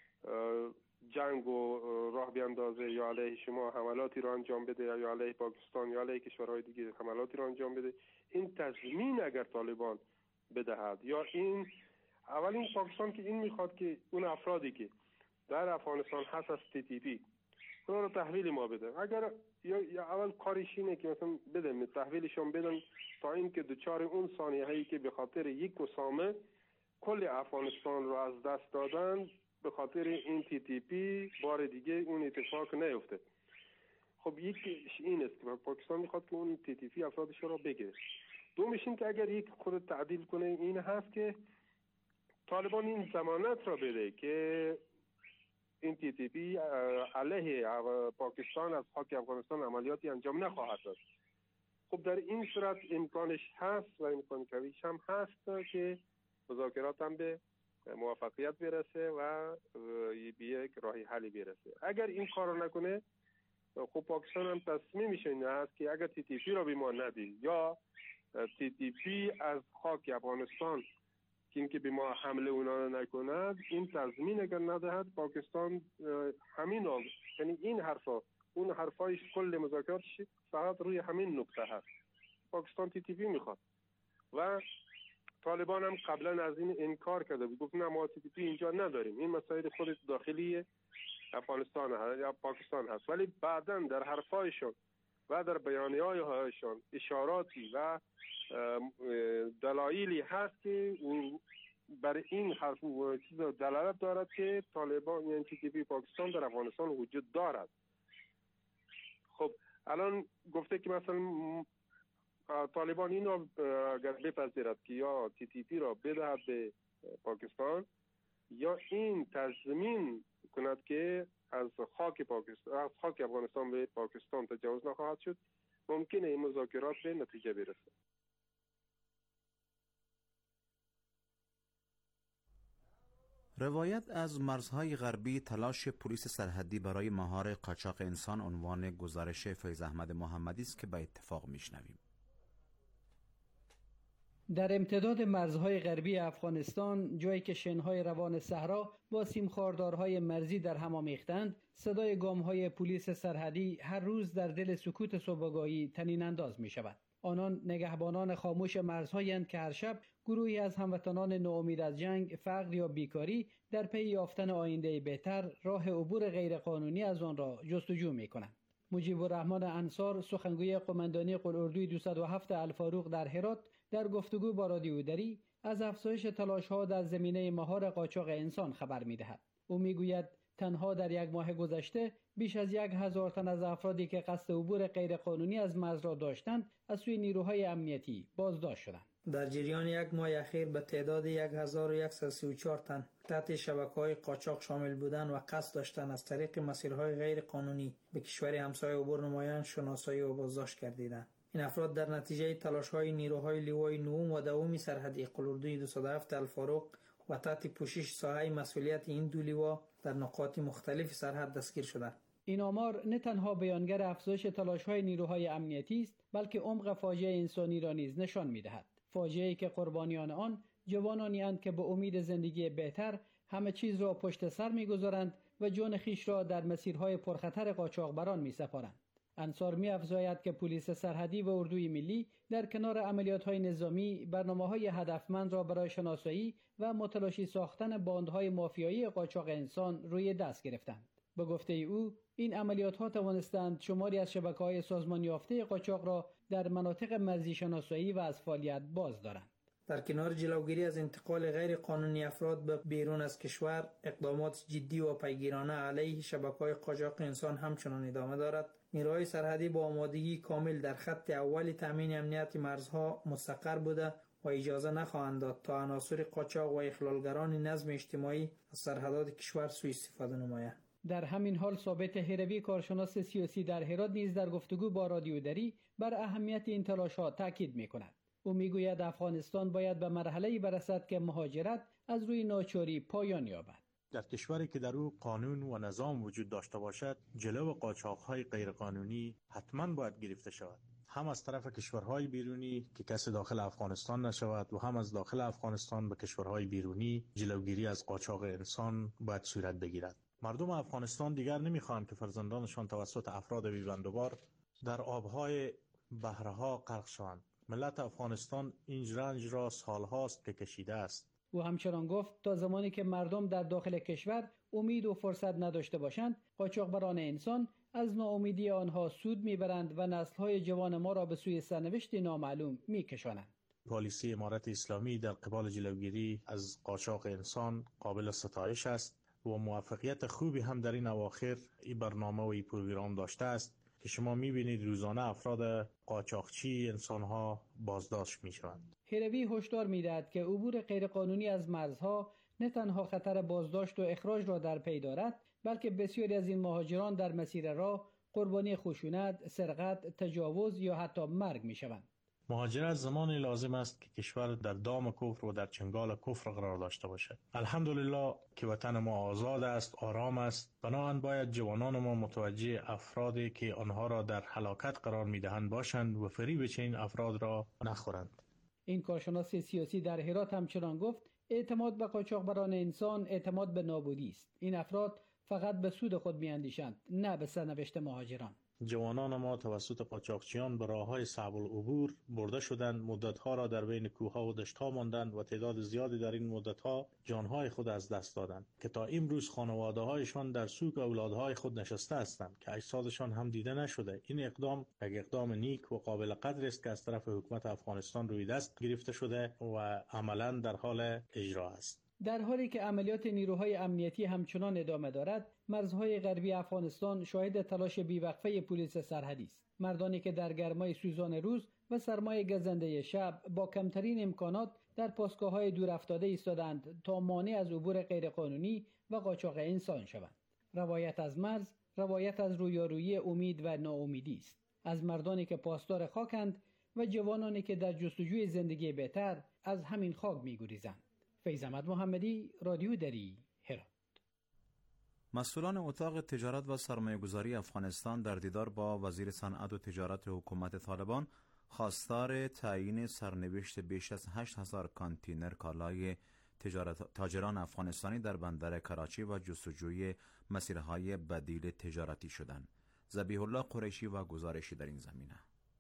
جنگ و راه بیاندازه یا علیه شما حملاتی را انجام بده یا علیه پاکستان یا علیه کشورهای دیگه حملاتی را انجام بده. این تضمین اگر طالبان بدهد، یا این اولین پاکستان که این میخواد که اون افرادی که در افغانستان هست از تی تی پی اونا رو تحویل ما بده، اگر یا, یا اول کارش اینه که مثلا بدن تحویلشون بدن تا اینکه دوچار اون ثانیه هایی که به خاطر یک وسامه کل افغانستان رو از دست دادن به خاطر این تی تی پی بار دیگه اون اتفاق نیفته. خب یکیش این است که پاکستان میخواد که اون تی تی پی افرادش رو بگیره. دومش این که اگر یک خود تعدیل کنه این هست که طالبان این ضمانت را بده که این تی تی پی علیه پاکستان از خاک افغانستان عملیاتی انجام نخواهد داد. خب در این صورت امکانش هست و امکان کویش هم هست که مذاکرات هم به موفقیت برسه و به یک راه حلی برسه. اگر این کارو نکنه خب پاکستان هم تصمیمش این است که اگر تی تی پی را به ما ندید یا تی تی پی از خاک افغانستان که اینکه به ما حمله اونا نکند، این تضمین اگر ندهد پاکستان همین آگ... یعنی این حرفا اون حرفایش کل مذاکراتش فقط روی همین نکته هست. پاکستان تی تی پی میخواد و طالبان هم قبلا از این انکار کرده بود، گفت نه ما تی تی پی اینجا نداریم، این مسائل خود داخلی افغانستان هست یا پاکستان هست. ولی بعدا در حرفایشون و در بیانیه‌هایشان اشاراتی و دلایلی هست که برای این حرف چیز دلالت دارد که طالبان یعنی تی تی پی پاکستان در افغانستان وجود دارد. خب الان گفته که مثلا طالبان این را اگر بپذیرد که یا تی تی پی را بدهد به پاکستان یا این تضمین کند که از خاک پاکستان از خاک افغانستان به پاکستان تجاوز نخواهد شد، ممکنه این مذاکرات به نتیجه برسه. روایت از مرزهای غربی تلاش پلیس سرحدی برای مهار قاچاق انسان عنوان گزارش فیض احمد محمدی است که به اتفاق میشنویم. در امتداد مرزهای غربی افغانستان، جایی که شنهای روان صحرا با سیمخواردارهای مرزی در هم آمیختند، صدای گامهای پلیس سرحدی هر روز در دل سکوت صبحگاهی طنین انداز می شود. آنان نگهبانان خاموش مرزهایند که هر شب گروهی از هموطنان ناامید از جنگ، فقر یا بیکاری در پی یافتن آینده بهتر راه عبور غیرقانونی از آن را جستجو می کنند. مجیب الرحمن انصار، سخنگوی قماندانی قلاردوی دویست و هفت الفاروق در هرات، در گفتگو با رادیو دری از افزایش تلاش‌ها در زمینه مهار قاچاق انسان خبر می‌دهد. او می‌گوید تنها در یک ماه گذشته بیش از یک هزار تن از افرادی که قصد عبور غیرقانونی از مرز را داشتند از سوی نیروهای امنیتی بازداشت شدند. در جریان یک ماه اخیر به تعداد یک هزار و صد و سی و چهار تن تحت شبکه‌های قاچاق شامل بودند و قصد داشتند از طریق مسیرهای غیر قانونی به کشور همسایه عبور نمایند، شناسایی و بازداشت گردیدند. این افراد در نتیجه تلاش‌های نیروهای لوای نهم و دوم سرحدی قلاردوی دویست و هفت الفاروق و تحت پوشش ساحه مسئولیت این دو لوا در نقاط مختلف سرحد دستگیر شدند. این آمار نه تنها بیانگر افزایش تلاش‌های نیروهای امنیتی است، بلکه عمق فاجعه انسانی را نیز نشان می‌دهد. فاجعه‌ای که قربانیان آن جوانانی اند که به امید زندگی بهتر همه چیز را پشت سر می‌گذارند و جان خیش را در مسیرهای پرخطر قاچاقبران می‌سپارند. انصار می‌افزاید که پلیس سرحدی و اردوی ملی در کنار عملیات‌های نظامی برنامه‌های هدفمند را برای شناسایی و متلاشی ساختن باندهای مافیایی قاچاق انسان روی دست گرفتند. به گفته او این عملیات‌ها توانستند شماری از شبکه‌های سازمان یافته قاچاق را در مناطق مرزی شناسایی و از فعالیت باز دارند. در کنار جلوگیری از انتقال غیر قانونی افراد به بیرون از کشور، اقدامات جدی و پیگیرانه علیه شبکه‌های قاچاق انسان همچنان ادامه دارد. نیروهای سرحدی با آمادگی کامل در خط اول تامین امنیت مرزها مستقر بوده و اجازه نخواهند داد تا عناصر قاچاق و اخلالگران نظم اجتماعی از سرحدات کشور سوء استفاده نمایند. در همین حال ثابت هروی، کارشناس سیاسی در هرات، نیز در گفتگو با رادیو دری بر اهمیت این تلاش‌ها تاکید می‌کند. او میگوید افغانستان باید به مرحله‌ای برسد که مهاجرت از روی ناچاری پایان یابد. در کشوری که در او قانون و نظام وجود داشته باشد، جلو قاچاق‌های غیرقانونی حتما باید گرفته شود، هم از طرف کشورهای بیرونی که کسی داخل افغانستان نشود و هم از داخل افغانستان به کشورهای بیرونی جلوگیری از قاچاق انسان باید صورت بگیرد. مردم افغانستان دیگر نمیخواهند که فرزندانشان توسط افراد بی‌بندوبار در آبهای بحرها غرق شوند. ملت افغانستان این رنج را سالهاست که کشیده است. او همچنان گفت تا زمانی که مردم در داخل کشور امید و فرصت نداشته باشند، قاچاقبران انسان از ناامیدی آنها سود میبرند و نسل‌های جوان ما را به سوی سرنوشت نامعلوم میکشانند. پالیسی امارت اسلامی در قبال جلوگیری از قاچاق انسان قابل ستایش است و موفقیت خوبی هم در این اواخر این برنامه و این پروگرام داشته است که شما می‌بینید روزانه افراد قاچاقچی انسان‌ها بازداشت می‌شوند. هروی هشدار می‌دهد که عبور غیرقانونی از مرزها نه تنها خطر بازداشت و اخراج را در پی دارد، بلکه بسیاری از این مهاجران در مسیر راه قربانی خشونت، سرقت، تجاوز یا حتی مرگ می‌شوند. مهاجرت زمانی لازم است که کشور در دام کفر و در چنگال کفر قرار داشته باشد. الحمدلله که وطن ما آزاد است، آرام است. بنابراین باید جوانان ما متوجه افرادی که آنها را در هلاکت قرار می‌دهند باشند و فریب چنین افراد را نخورند. این کارشناس سیاسی در هرات همچنان گفت اعتماد به قاچاقبران انسان اعتماد به نابودی است. این افراد فقط به سود خود می‌اندیشند، نه به سرنوشت مهاجران. جوانان ما توسط قاچاقچیان به راه‌های صعب العبور برده شدند، مدت‌ها را در بین کوه‌ها و دشت‌ها ماندند و تعداد زیادی در این مدت‌ها جان‌های خود از دست دادند که تا امروز خانواده‌هایشان در سوق اولادهای خود نشسته هستند که اجسادشان هم دیده نشده. این اقدام یک اقدام نیک و قابل قدر است که از طرف حکومت افغانستان روی دست گرفته شده و عملاً در حال اجرا است. در حالی که عملیات نیروهای امنیتی همچنان ادامه دارد، مرزهای غربی افغانستان شاهد تلاش بیوقفه پلیس سرحدی است. مردانی که در گرمای سوزان روز و سرمای گزنده شب با کمترین امکانات در پاسگاه‌های دور افتاده ایستادند تا مانع از عبور غیرقانونی و قاچاق انسان شوند. روایت از مرز، روایت از رویارویی امید و ناامیدی است. از مردانی که پاسدار خاکند و جوانانی که در جستجوی زندگی بهتر از همین خاک می‌گریزند. فیض احمد محمدی، رادیو دری، هرات. مسئولان اتاق تجارت و سرمایه‌گذاری افغانستان در دیدار با وزیر صنعت و تجارت حکومت طالبان خواستار تعیین سرنوشت بیش از هشت هزار کانتینر کالای تجارت تاجران افغانستانی در بندر کراچی و جستجوی مسیرهای بدیل تجارتی شدند. ذبیح الله قریشی و گزارشی در این زمینه.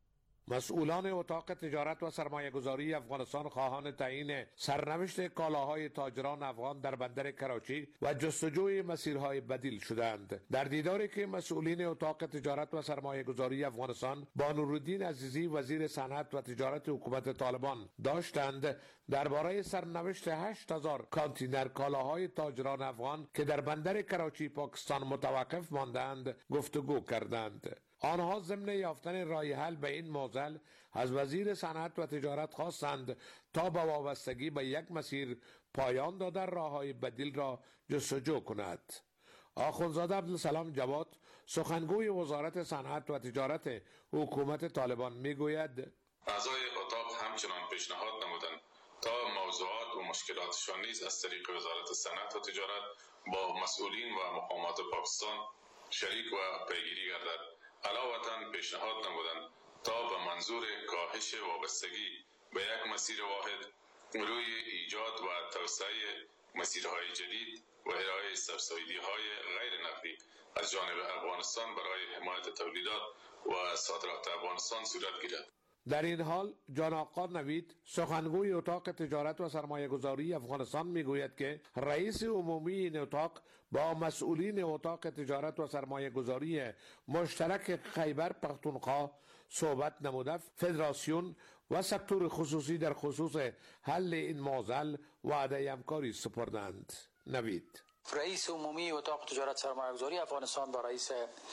مسئولان اتاق تجارت و سرمایه گذاری افغانستان خواهان تعیین سرنوشت کالاهای تاجران افغان در بندر کراچی و جستجوی مسیرهای بدیل شدند. در دیداری که مسئولین اتاق تجارت و سرمایه گذاری افغانستان با نورالدین عزیزی وزیر صنعت و تجارت حکومت طالبان داشتند، درباره سرنوشت هشت هزار کانتینر کالاهای تاجران افغان که در بندر کراچی پاکستان متوقف ماندند گفتگو کردند. آنها ضمن یافتن راه حل به این معضل از وزیر صنعت و تجارت خواستند تا با وابستگی به یک مسیر پایان داده راههای بدیل را جستجو کند. آخوندزاده عبدالسلام جواد سخنگوی وزارت صنعت و تجارت حکومت طالبان میگوید اعضای اتاق همچنان پیشنهاد نمودند تا موضوعات و مشکلاتشان نیز از طریق وزارت صنعت و تجارت با مسئولین و مقامات پاکستان شریک و پیگیری گردد. علاوه پیشنهاد نمودند تا به منظور کاهش وابستگی به یک مسیر واحد روی ایجاد و توسعه مسیرهای جدید و ارائه سبسیدی‌های غیر نقدی از جانب افغانستان برای حمایت تولیدات و صادرات افغانستان صورت گیرد. در این حال جان آقا نوید سخنگوی اتاق تجارت و سرمایه گذاری افغانستان میگوید که رئیس عمومی این اتاق با مسئولین اتاق تجارت و سرمایه گذاری مشترک خیبر پختونخوا صحبت نموده فدراسیون و سکتور خصوصی در خصوص حل این معضل وعده همکاری سپردند. نوید رئیس عمومی اتاق تجارت سرمایه‌گذاری افغانستان با رئیس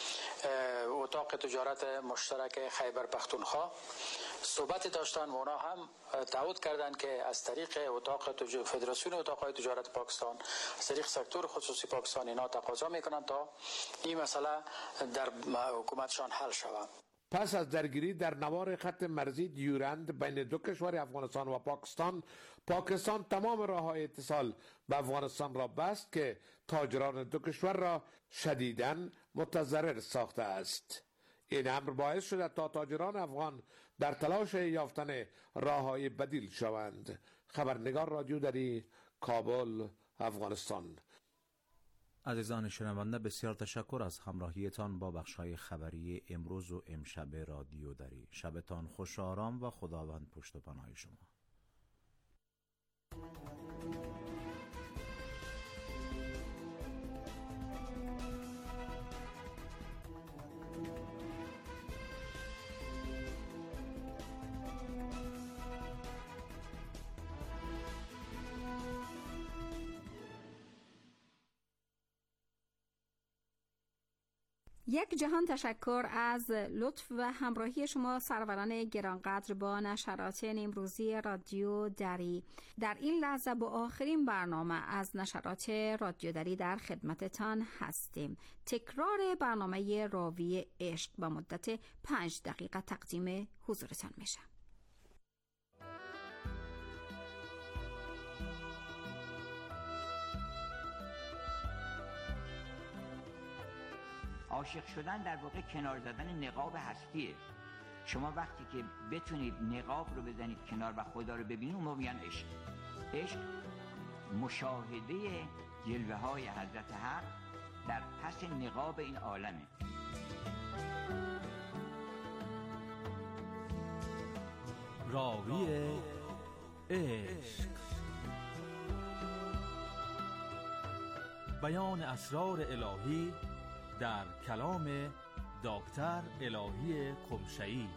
اتاق تجارت مشترک خیبر پختونخوا صحبت داشتن و اونا هم تعهد کردند که از طریق اتاق تج... فدراسیون اتاق‌های تجارت پاکستان از طریق سکتور خصوصی پاکستان اینا تقاضا میکنن تا این مسئله در حکومتشان حل شود. پس از درگیری در نوار خط مرزی دیورند بین دو کشور افغانستان و پاکستان، پاکستان تمام راه‌های اتصال به افغانستان را بست که تاجران دو کشور را شدیداً متضرر ساخته است. این امر باعث شده تا تاجران افغان در تلاش یافتن راه‌های بدیل شوند. خبرنگار رادیو دری، کابل، افغانستان. عزیزان شنونده، بسیار تشکر از همراهیتان با بخش‌های خبری امروز و امشب رادیو دری. شبتان خوش و آرام و خداوند پشت و پناه شما. یک جهان تشکر از لطف و همراهی شما سروران گرانقدر با نشرات امروزی رادیو دری. در این لحظه با آخرین برنامه از نشرات رادیو دری در خدمتتان هستیم. تکرار برنامه راوی عشق با مدت پنج دقیقه تقدیم حضورتان میشه. عاشق شدن در واقع کنار زدن نقاب هستیه. شما وقتی که بتونید نقاب رو بزنید کنار و خدا رو ببینید، اون میگن عشق. عشق مشاهده جلوه های حضرت حق در پس نقاب این عالمه. راوی عشق، بیان اسرار الهی در کلام دکتر الهی قمشه‌ای.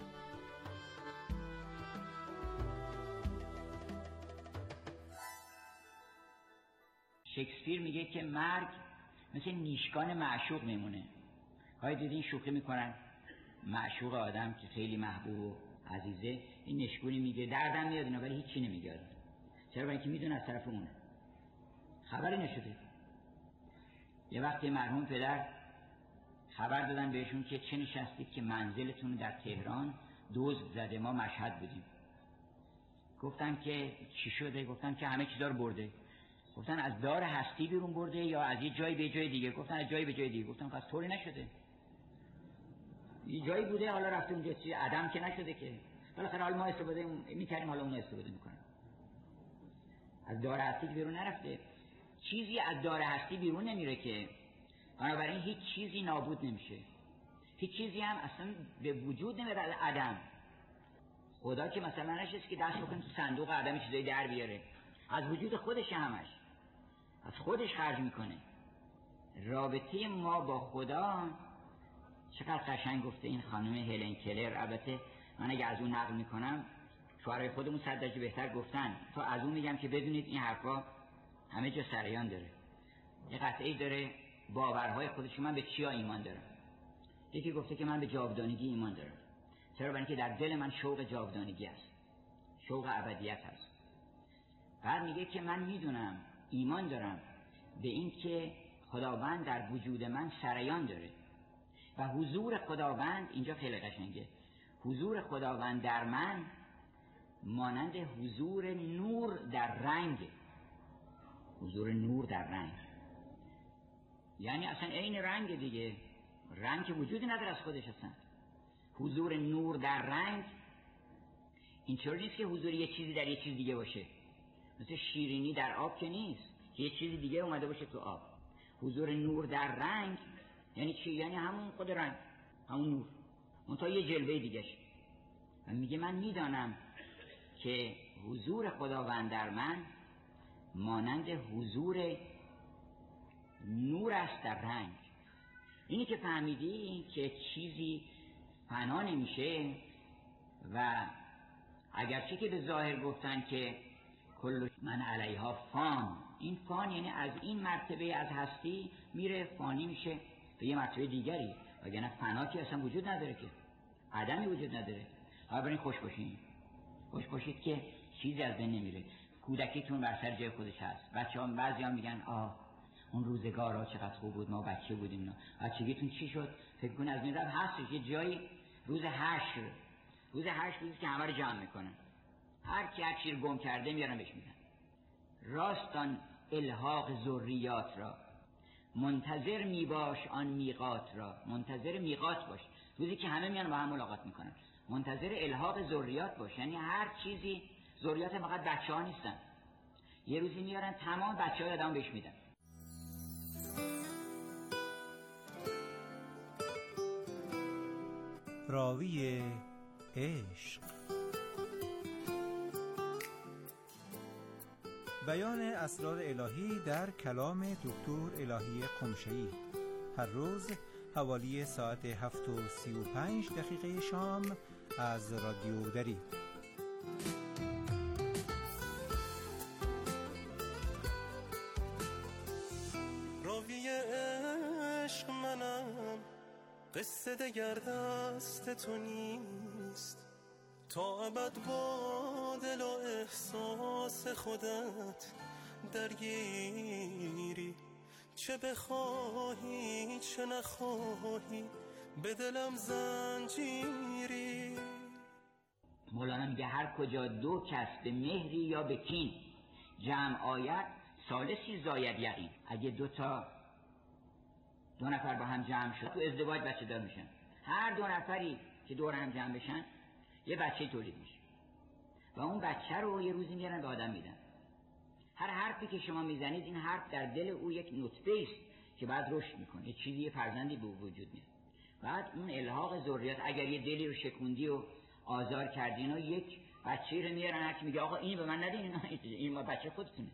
شکسپیر میگه که مرگ مثل نیشگان معشوق میمونه. های دیدین شوخی میکنن معشوق آدم که خیلی محبوب و عزیزه، این نشگونی میگه دردم میاد اینا، ولی هیچی نمیگه. چرا؟ برای اینکه میدونه از طرف اونه، خبری نشده. یه وقتی مرحوم پدر خبر دادن بهشون که چه نشستید که منزلتون در تهران دزد زده، ما مشهد بودیم. گفتن که چی شده؟ گفتن که همه چیزا رو برده. گفتن از دار هستی بیرون برده یا از یه جایی به جای دیگه؟ گفتن از جایی به جای دیگه. گفتن پس طوری نشده، یه جایی بوده حالا رفته اونجا، چی عدم که نشده که. بالاخره حالا ما استفاده می‌کردیم، حالا اون استفاده می‌کنن. از دار هستی بیرون نرفته. چیزی از دار هستی بیرون نمیره که، بنابراین هیچ چیزی نابود نمیشه، هیچ چیزی هم اصلا به وجود نمیاد از عدم. خدا که مثلا نشست که دست بکنه تو صندوق عدم چیزایی در بیاره، از وجود خودش، همش از خودش خرج میکنه. رابطه ما با خدا چقدر قشنگ گفته این خانم هلن کلر. البته من اگه از اون نقل میکنم، شعرهای خودمون صد درجه بهتر گفتن، تا از اون میگم که بدونید این حرفا همه جا سریان داره. یه قطعه داره باورهای خودش، من به چیا ایمان دارم. یکی گفته که من به جاودانگی ایمان دارم. چرا؟ برای اینکه در دل من شوق جاودانگی است، شوق ابدیت هست. بعد میگه که من میدونم، ایمان دارم به این که خداوند در وجود من سریان داره و حضور خداوند، اینجا خیلی قشنگه، حضور خداوند در من مانند حضور نور در رنگ. حضور نور در رنگ یعنی اصلا عین رنگ دیگه، رنگ که وجودی نداره از خودش اصلا. حضور نور در رنگ اینطور نیست که حضور یه چیزی در یه چیز دیگه باشه، مثل شیرینی در آب که نیست که یه چیزی دیگه اومده باشه تو آب. حضور نور در رنگ یعنی چی؟ یعنی همون خود رنگ، همون نور، منتها یه جلوه دیگه شه. من میگه من میدانم که حضور خداوند در من مانند حضور نور است در رنگ. اینی که فهمیدی که چیزی فنا نمیشه و اگرچه که به ظاهر گفتن که کل من علیها فان، این فان یعنی از این مرتبه از هستی میره فانی میشه به یه مرتبه دیگری، وگرنه فنا که اصلا وجود نداره، که عدمی وجود نداره. حالا برین خوش باشین، خوش باشید که چیزی از بین نمیره. کودکیتون بر سر جای خودش هست. بچه‌ها بعضی‌ها میگن آه اون روزگارا چقدر خوب بود، ما بچه بودیم. نه، بچگیتون چی شد؟ فکر کن از این رفت هستش یه جایی روز حشر، روز حشر روزی که همه رو جمع میکنن، هر کی هر چی رو گم کرده میارن بهش میدن. راستان الحاق ذریات را، منتظر میباش آن میقات را. منتظر میقات باش، روزی که همه میان با هم ملاقات میکنن. منتظر الحاق ذریات باش، یعنی هر چیزی، ذریات فقط بچه ها نیستن، یه روزی میارن تمام بچه های آدم بهش میدن. راوی عشق، بیان اسرار الهی در کلام دکتر الهی قمشه‌ای، هر روز حوالی ساعت هفت و سی و پنج دقیقه شام از رادیو دری. راوی عشق منم، قصه دگر دست تو نیست، تا ابد با دل و احساس خودت درگیری، چه بخواهی چه نخواهی به دلم زنجیری. مولانا میگه هر کجا دو کس به مهری یا به کین جمع آید، ثالثی زاید یقین. اگه دو تا دو نفر با هم جمع شد تو ازدواج بچه دار میشن. هر دو نفری که دور هم جمع بشن یه بچه تولید میشه و اون بچه رو یه روزی میارن به آدم میدن. هر حرفی که شما میزنید این حرف در دل او یک نطفه است که بعد رشد میکنه، یه چیزی، یه فرزندی به وجود میاد. بعد اون الحاق ذریات، اگر یه دلی رو شکوندی و آزار کردی اینا، یک بچه‌ای رو میارن هر کی میگه آقا این به من ندین، اینا این ما بچه خودتونه.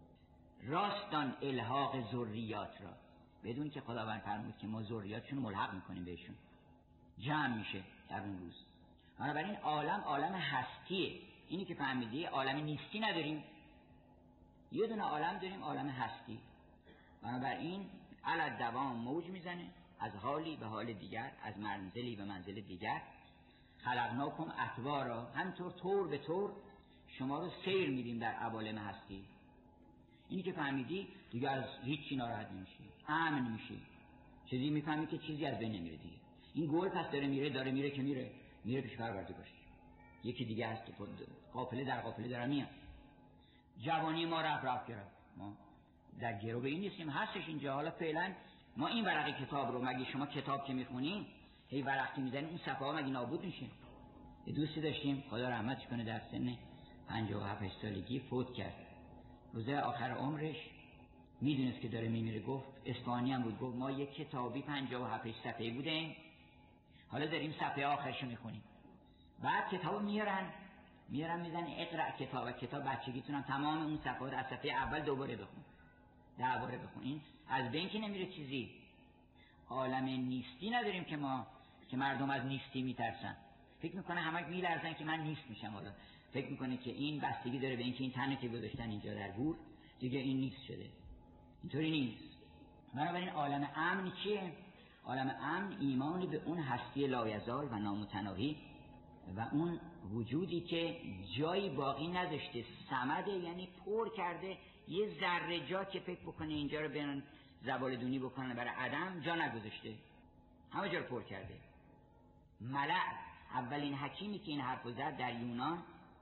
راستان الحاق ذریات را، بدون که خداوند فرمود که ما ذریاتشون رو ملحق میکنیم بهشون، جمع میشه در اون روز. بنابراین عالم عالم هستیه. اینی که فهمیدی عالم نیستی نداریم، یه دونه عالم داریم، عالم هستی. بنابراین علی دوام موج میزنه از حالی به حال دیگر، از منزلی به منزل دیگر. خلقناکم اطوارا، همطور طور به طور شما رو سیر میدیم در عوالم هستی. اینی که فهمیدی دیگه از هیچی ناراحت نمیشی، امن میشی. چیزی میفهمی که چیزی از بین نمیره دیگه. این گل پس داره میره داره میره که میره میره پیش پروردگارش. یکی دیگه هست که قافله در قافله داره میاد. جوانی ما رفت رفت کرد، ما در گرو به این نیستیم، هستش اینجا. حالا فعلا ما این ورق کتاب رو، مگه شما کتاب که میخونین هی ورقی میزنین اون صفحه ها مگه نابود میشه؟ یه دوستی داشتیم خدا رحمتش کنه در سن پنجاه و هفت سالگی فوت کرد. روز آخر عمرش میدونست که داره میمیره، گفت اصفهانی هم بود، گفت ما یک کتابی پنجاه و هفت صفحه‌ای بودیم، حالا داریم صفحه آخرشو میخونیم. بعد کتابو میارن میارن میزنن اقرا کتاب، کتاب بچگیتونم تمام اون صفحات از صفحه اول دوباره بخون، دوباره بخون. این از بین که نمیره چیزی. عالم نیستی نداریم که ما که مردم از نیستی میترسن، فکر میکنه همه میلرزن که من نیست میشم. حالا فکر میکنه که این بستگی داره به اینکه این تنه که گذاشتن اینجا در گور دیگه این نیست شده. اینطوری نیست. بنابراین عالم امن چیه؟ عالم امن ایمان به اون هستی لایزال و نامتناهی و اون وجودی که جایی باقی نذاشته، صمده، یعنی پر کرده، یه ذره جا که فکر بکنه اینجا رو برن زبال دونی بکنن برای عدم جا نگذاشته، همه جا رو پر کرده. ملع، اولین حکیمی که این حرف زد در یونان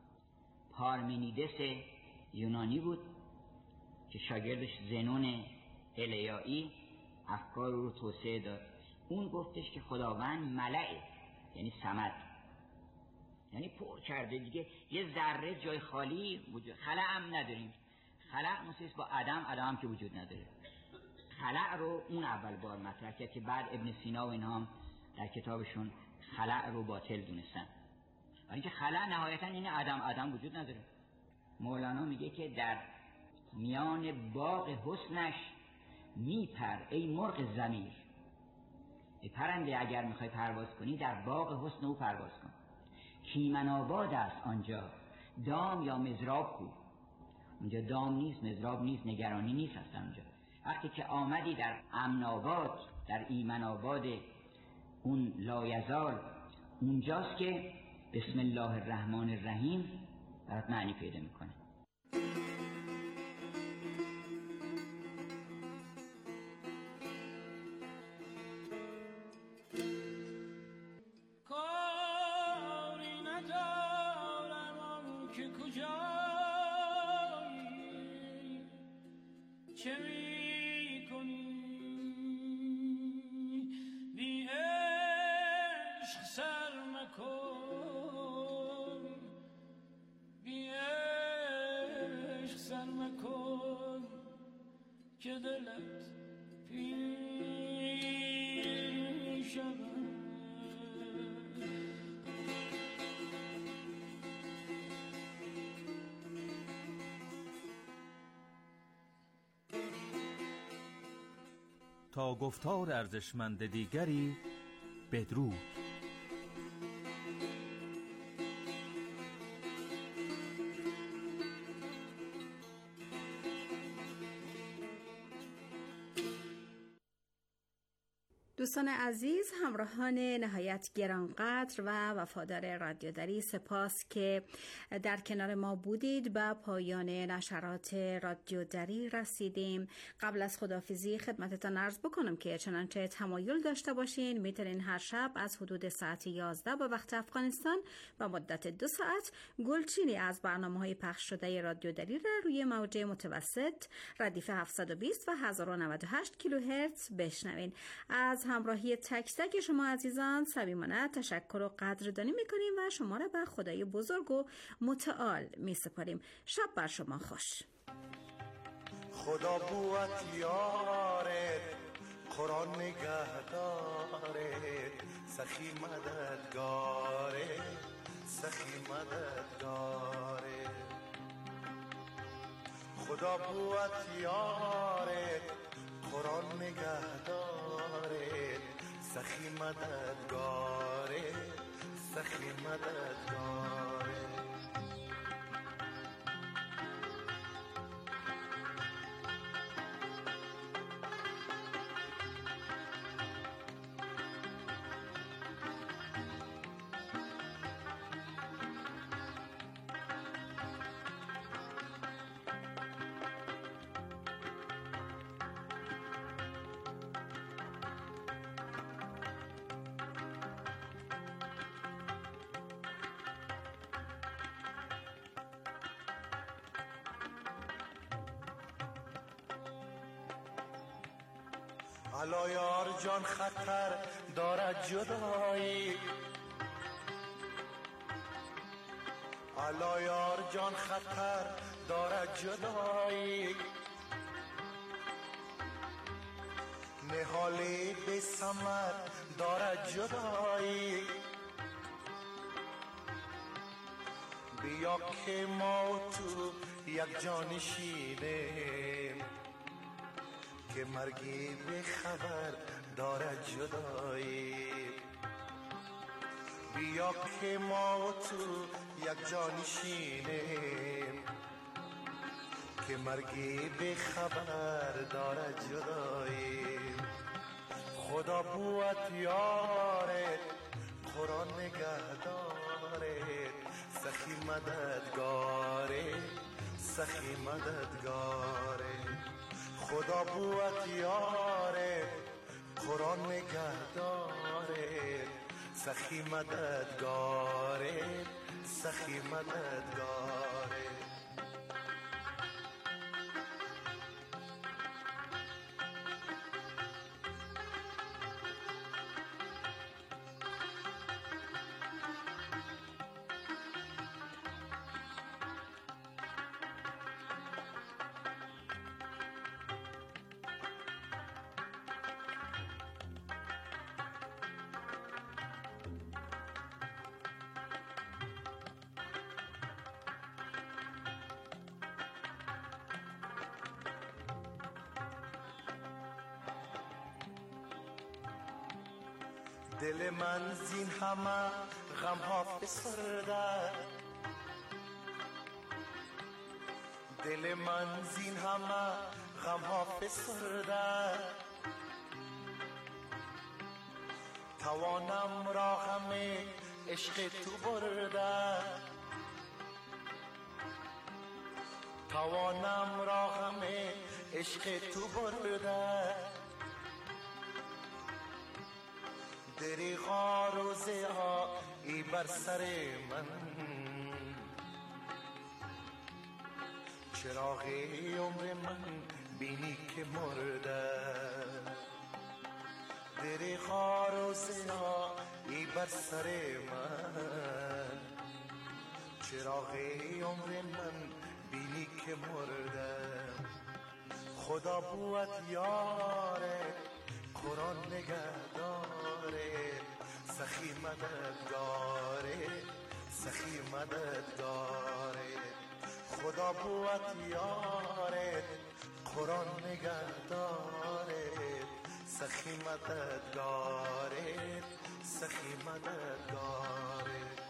پارمنیدس یونانی بود که شاگردش زنون الیایی افکار رو توسعه داد. اون گفتش که خداوند ملعه، یعنی صمد، یعنی پر کرده دیگه، یه ذره جای خالی وجود. خلع هم نداریم. خلع مثل با عدم، عدم هم که وجود نداره. خلع رو اون اول بار مطرح کرد که بعد ابن سینا و اینا هم در کتابشون خلع رو باطل دونستن. ولی که خلع نهایتا این عدم عدم وجود نداره. مولانا میگه که در میان باغ حسنش میپر ای مرغ ضمیر. ای پرنده اگر میخوای پرواز کنی در باغ حسن او پرواز کن. کیمن آباد است آنجا دام یا مزراب کو. اونجا دام نیست، مزراب نیست، نگرانی نیست اصلا اونجا. وقتی که آمدی در امن آباد، در ایمن آباد اون لایزال، اونجاست که بسم الله الرحمن الرحیم برات معنی پیدا میکنه. تا گفتار ارزشمند دیگری بدرود. دوستان عزیز، همراهان نهایت گرانقدر و وفادار رادیو دری، سپاس که در کنار ما بودید. به پایان نشرات رادیو دری رسیدیم. قبل از خداحافظی خدمتتان عرض بکنم که چنانچه تمایل داشته باشین میتونین هر شب از حدود ساعت یازده به وقت افغانستان به مدت دو ساعت گلچینی از برنامه‌های پخش شده رادیو دری را روی موج متوسط ردیف هفتصد و بیست و هزار و نود و هشت کیلوهرتز بشنوین. از همراهی تک تک شما عزیزان صمیمانه تشکر و قدردانی میکنیم و شما را به خدای بزرگ و متعال میسپاریم. شب بر شما خوش. خدا بوت یاره، قرآن نگهداره، سخی مددگاره، سخی مددگاره. خدا بوت یاره، قرآن نگهداره، سخی مددگاره، سخی مددگاره. الا یار جان خطر دارد جدایی، الا یار جان خطر دارد جدایی. نهالی بی ثمر دارد جدایی. بیا که ما تو یک جان شینیم، که مرگی به خبر دارد جدایی. بیا که ما تو یک جان شینیم، که مرگی به خبر دارد جدایی. خدا بوت یاره، قرآن نگهداره، سخی مددگاره، سخی مددگاره. خدا بوت یاره، قرآن نگهداره، سخی مددگاره، سخی مددگاره. دل من زین همه غم ها فسرده، دل من زین همه غم ها فسرده. توانم را همه عشق تو برده، توانم را همه عشق تو برده. دریغا روزه ها ای بر سر من، چراغی عمر من بینی که مرده. دریغا روزه ها ای بر سر من، چراغی عمر من بینی که مرده. خدا بوت یاره، قرآن نگهداره، سخی مددگاره، سخی مددگاره. خدا بوت یاره، قرآن نگهداره، سخی مددگاره، سخی مددگاره.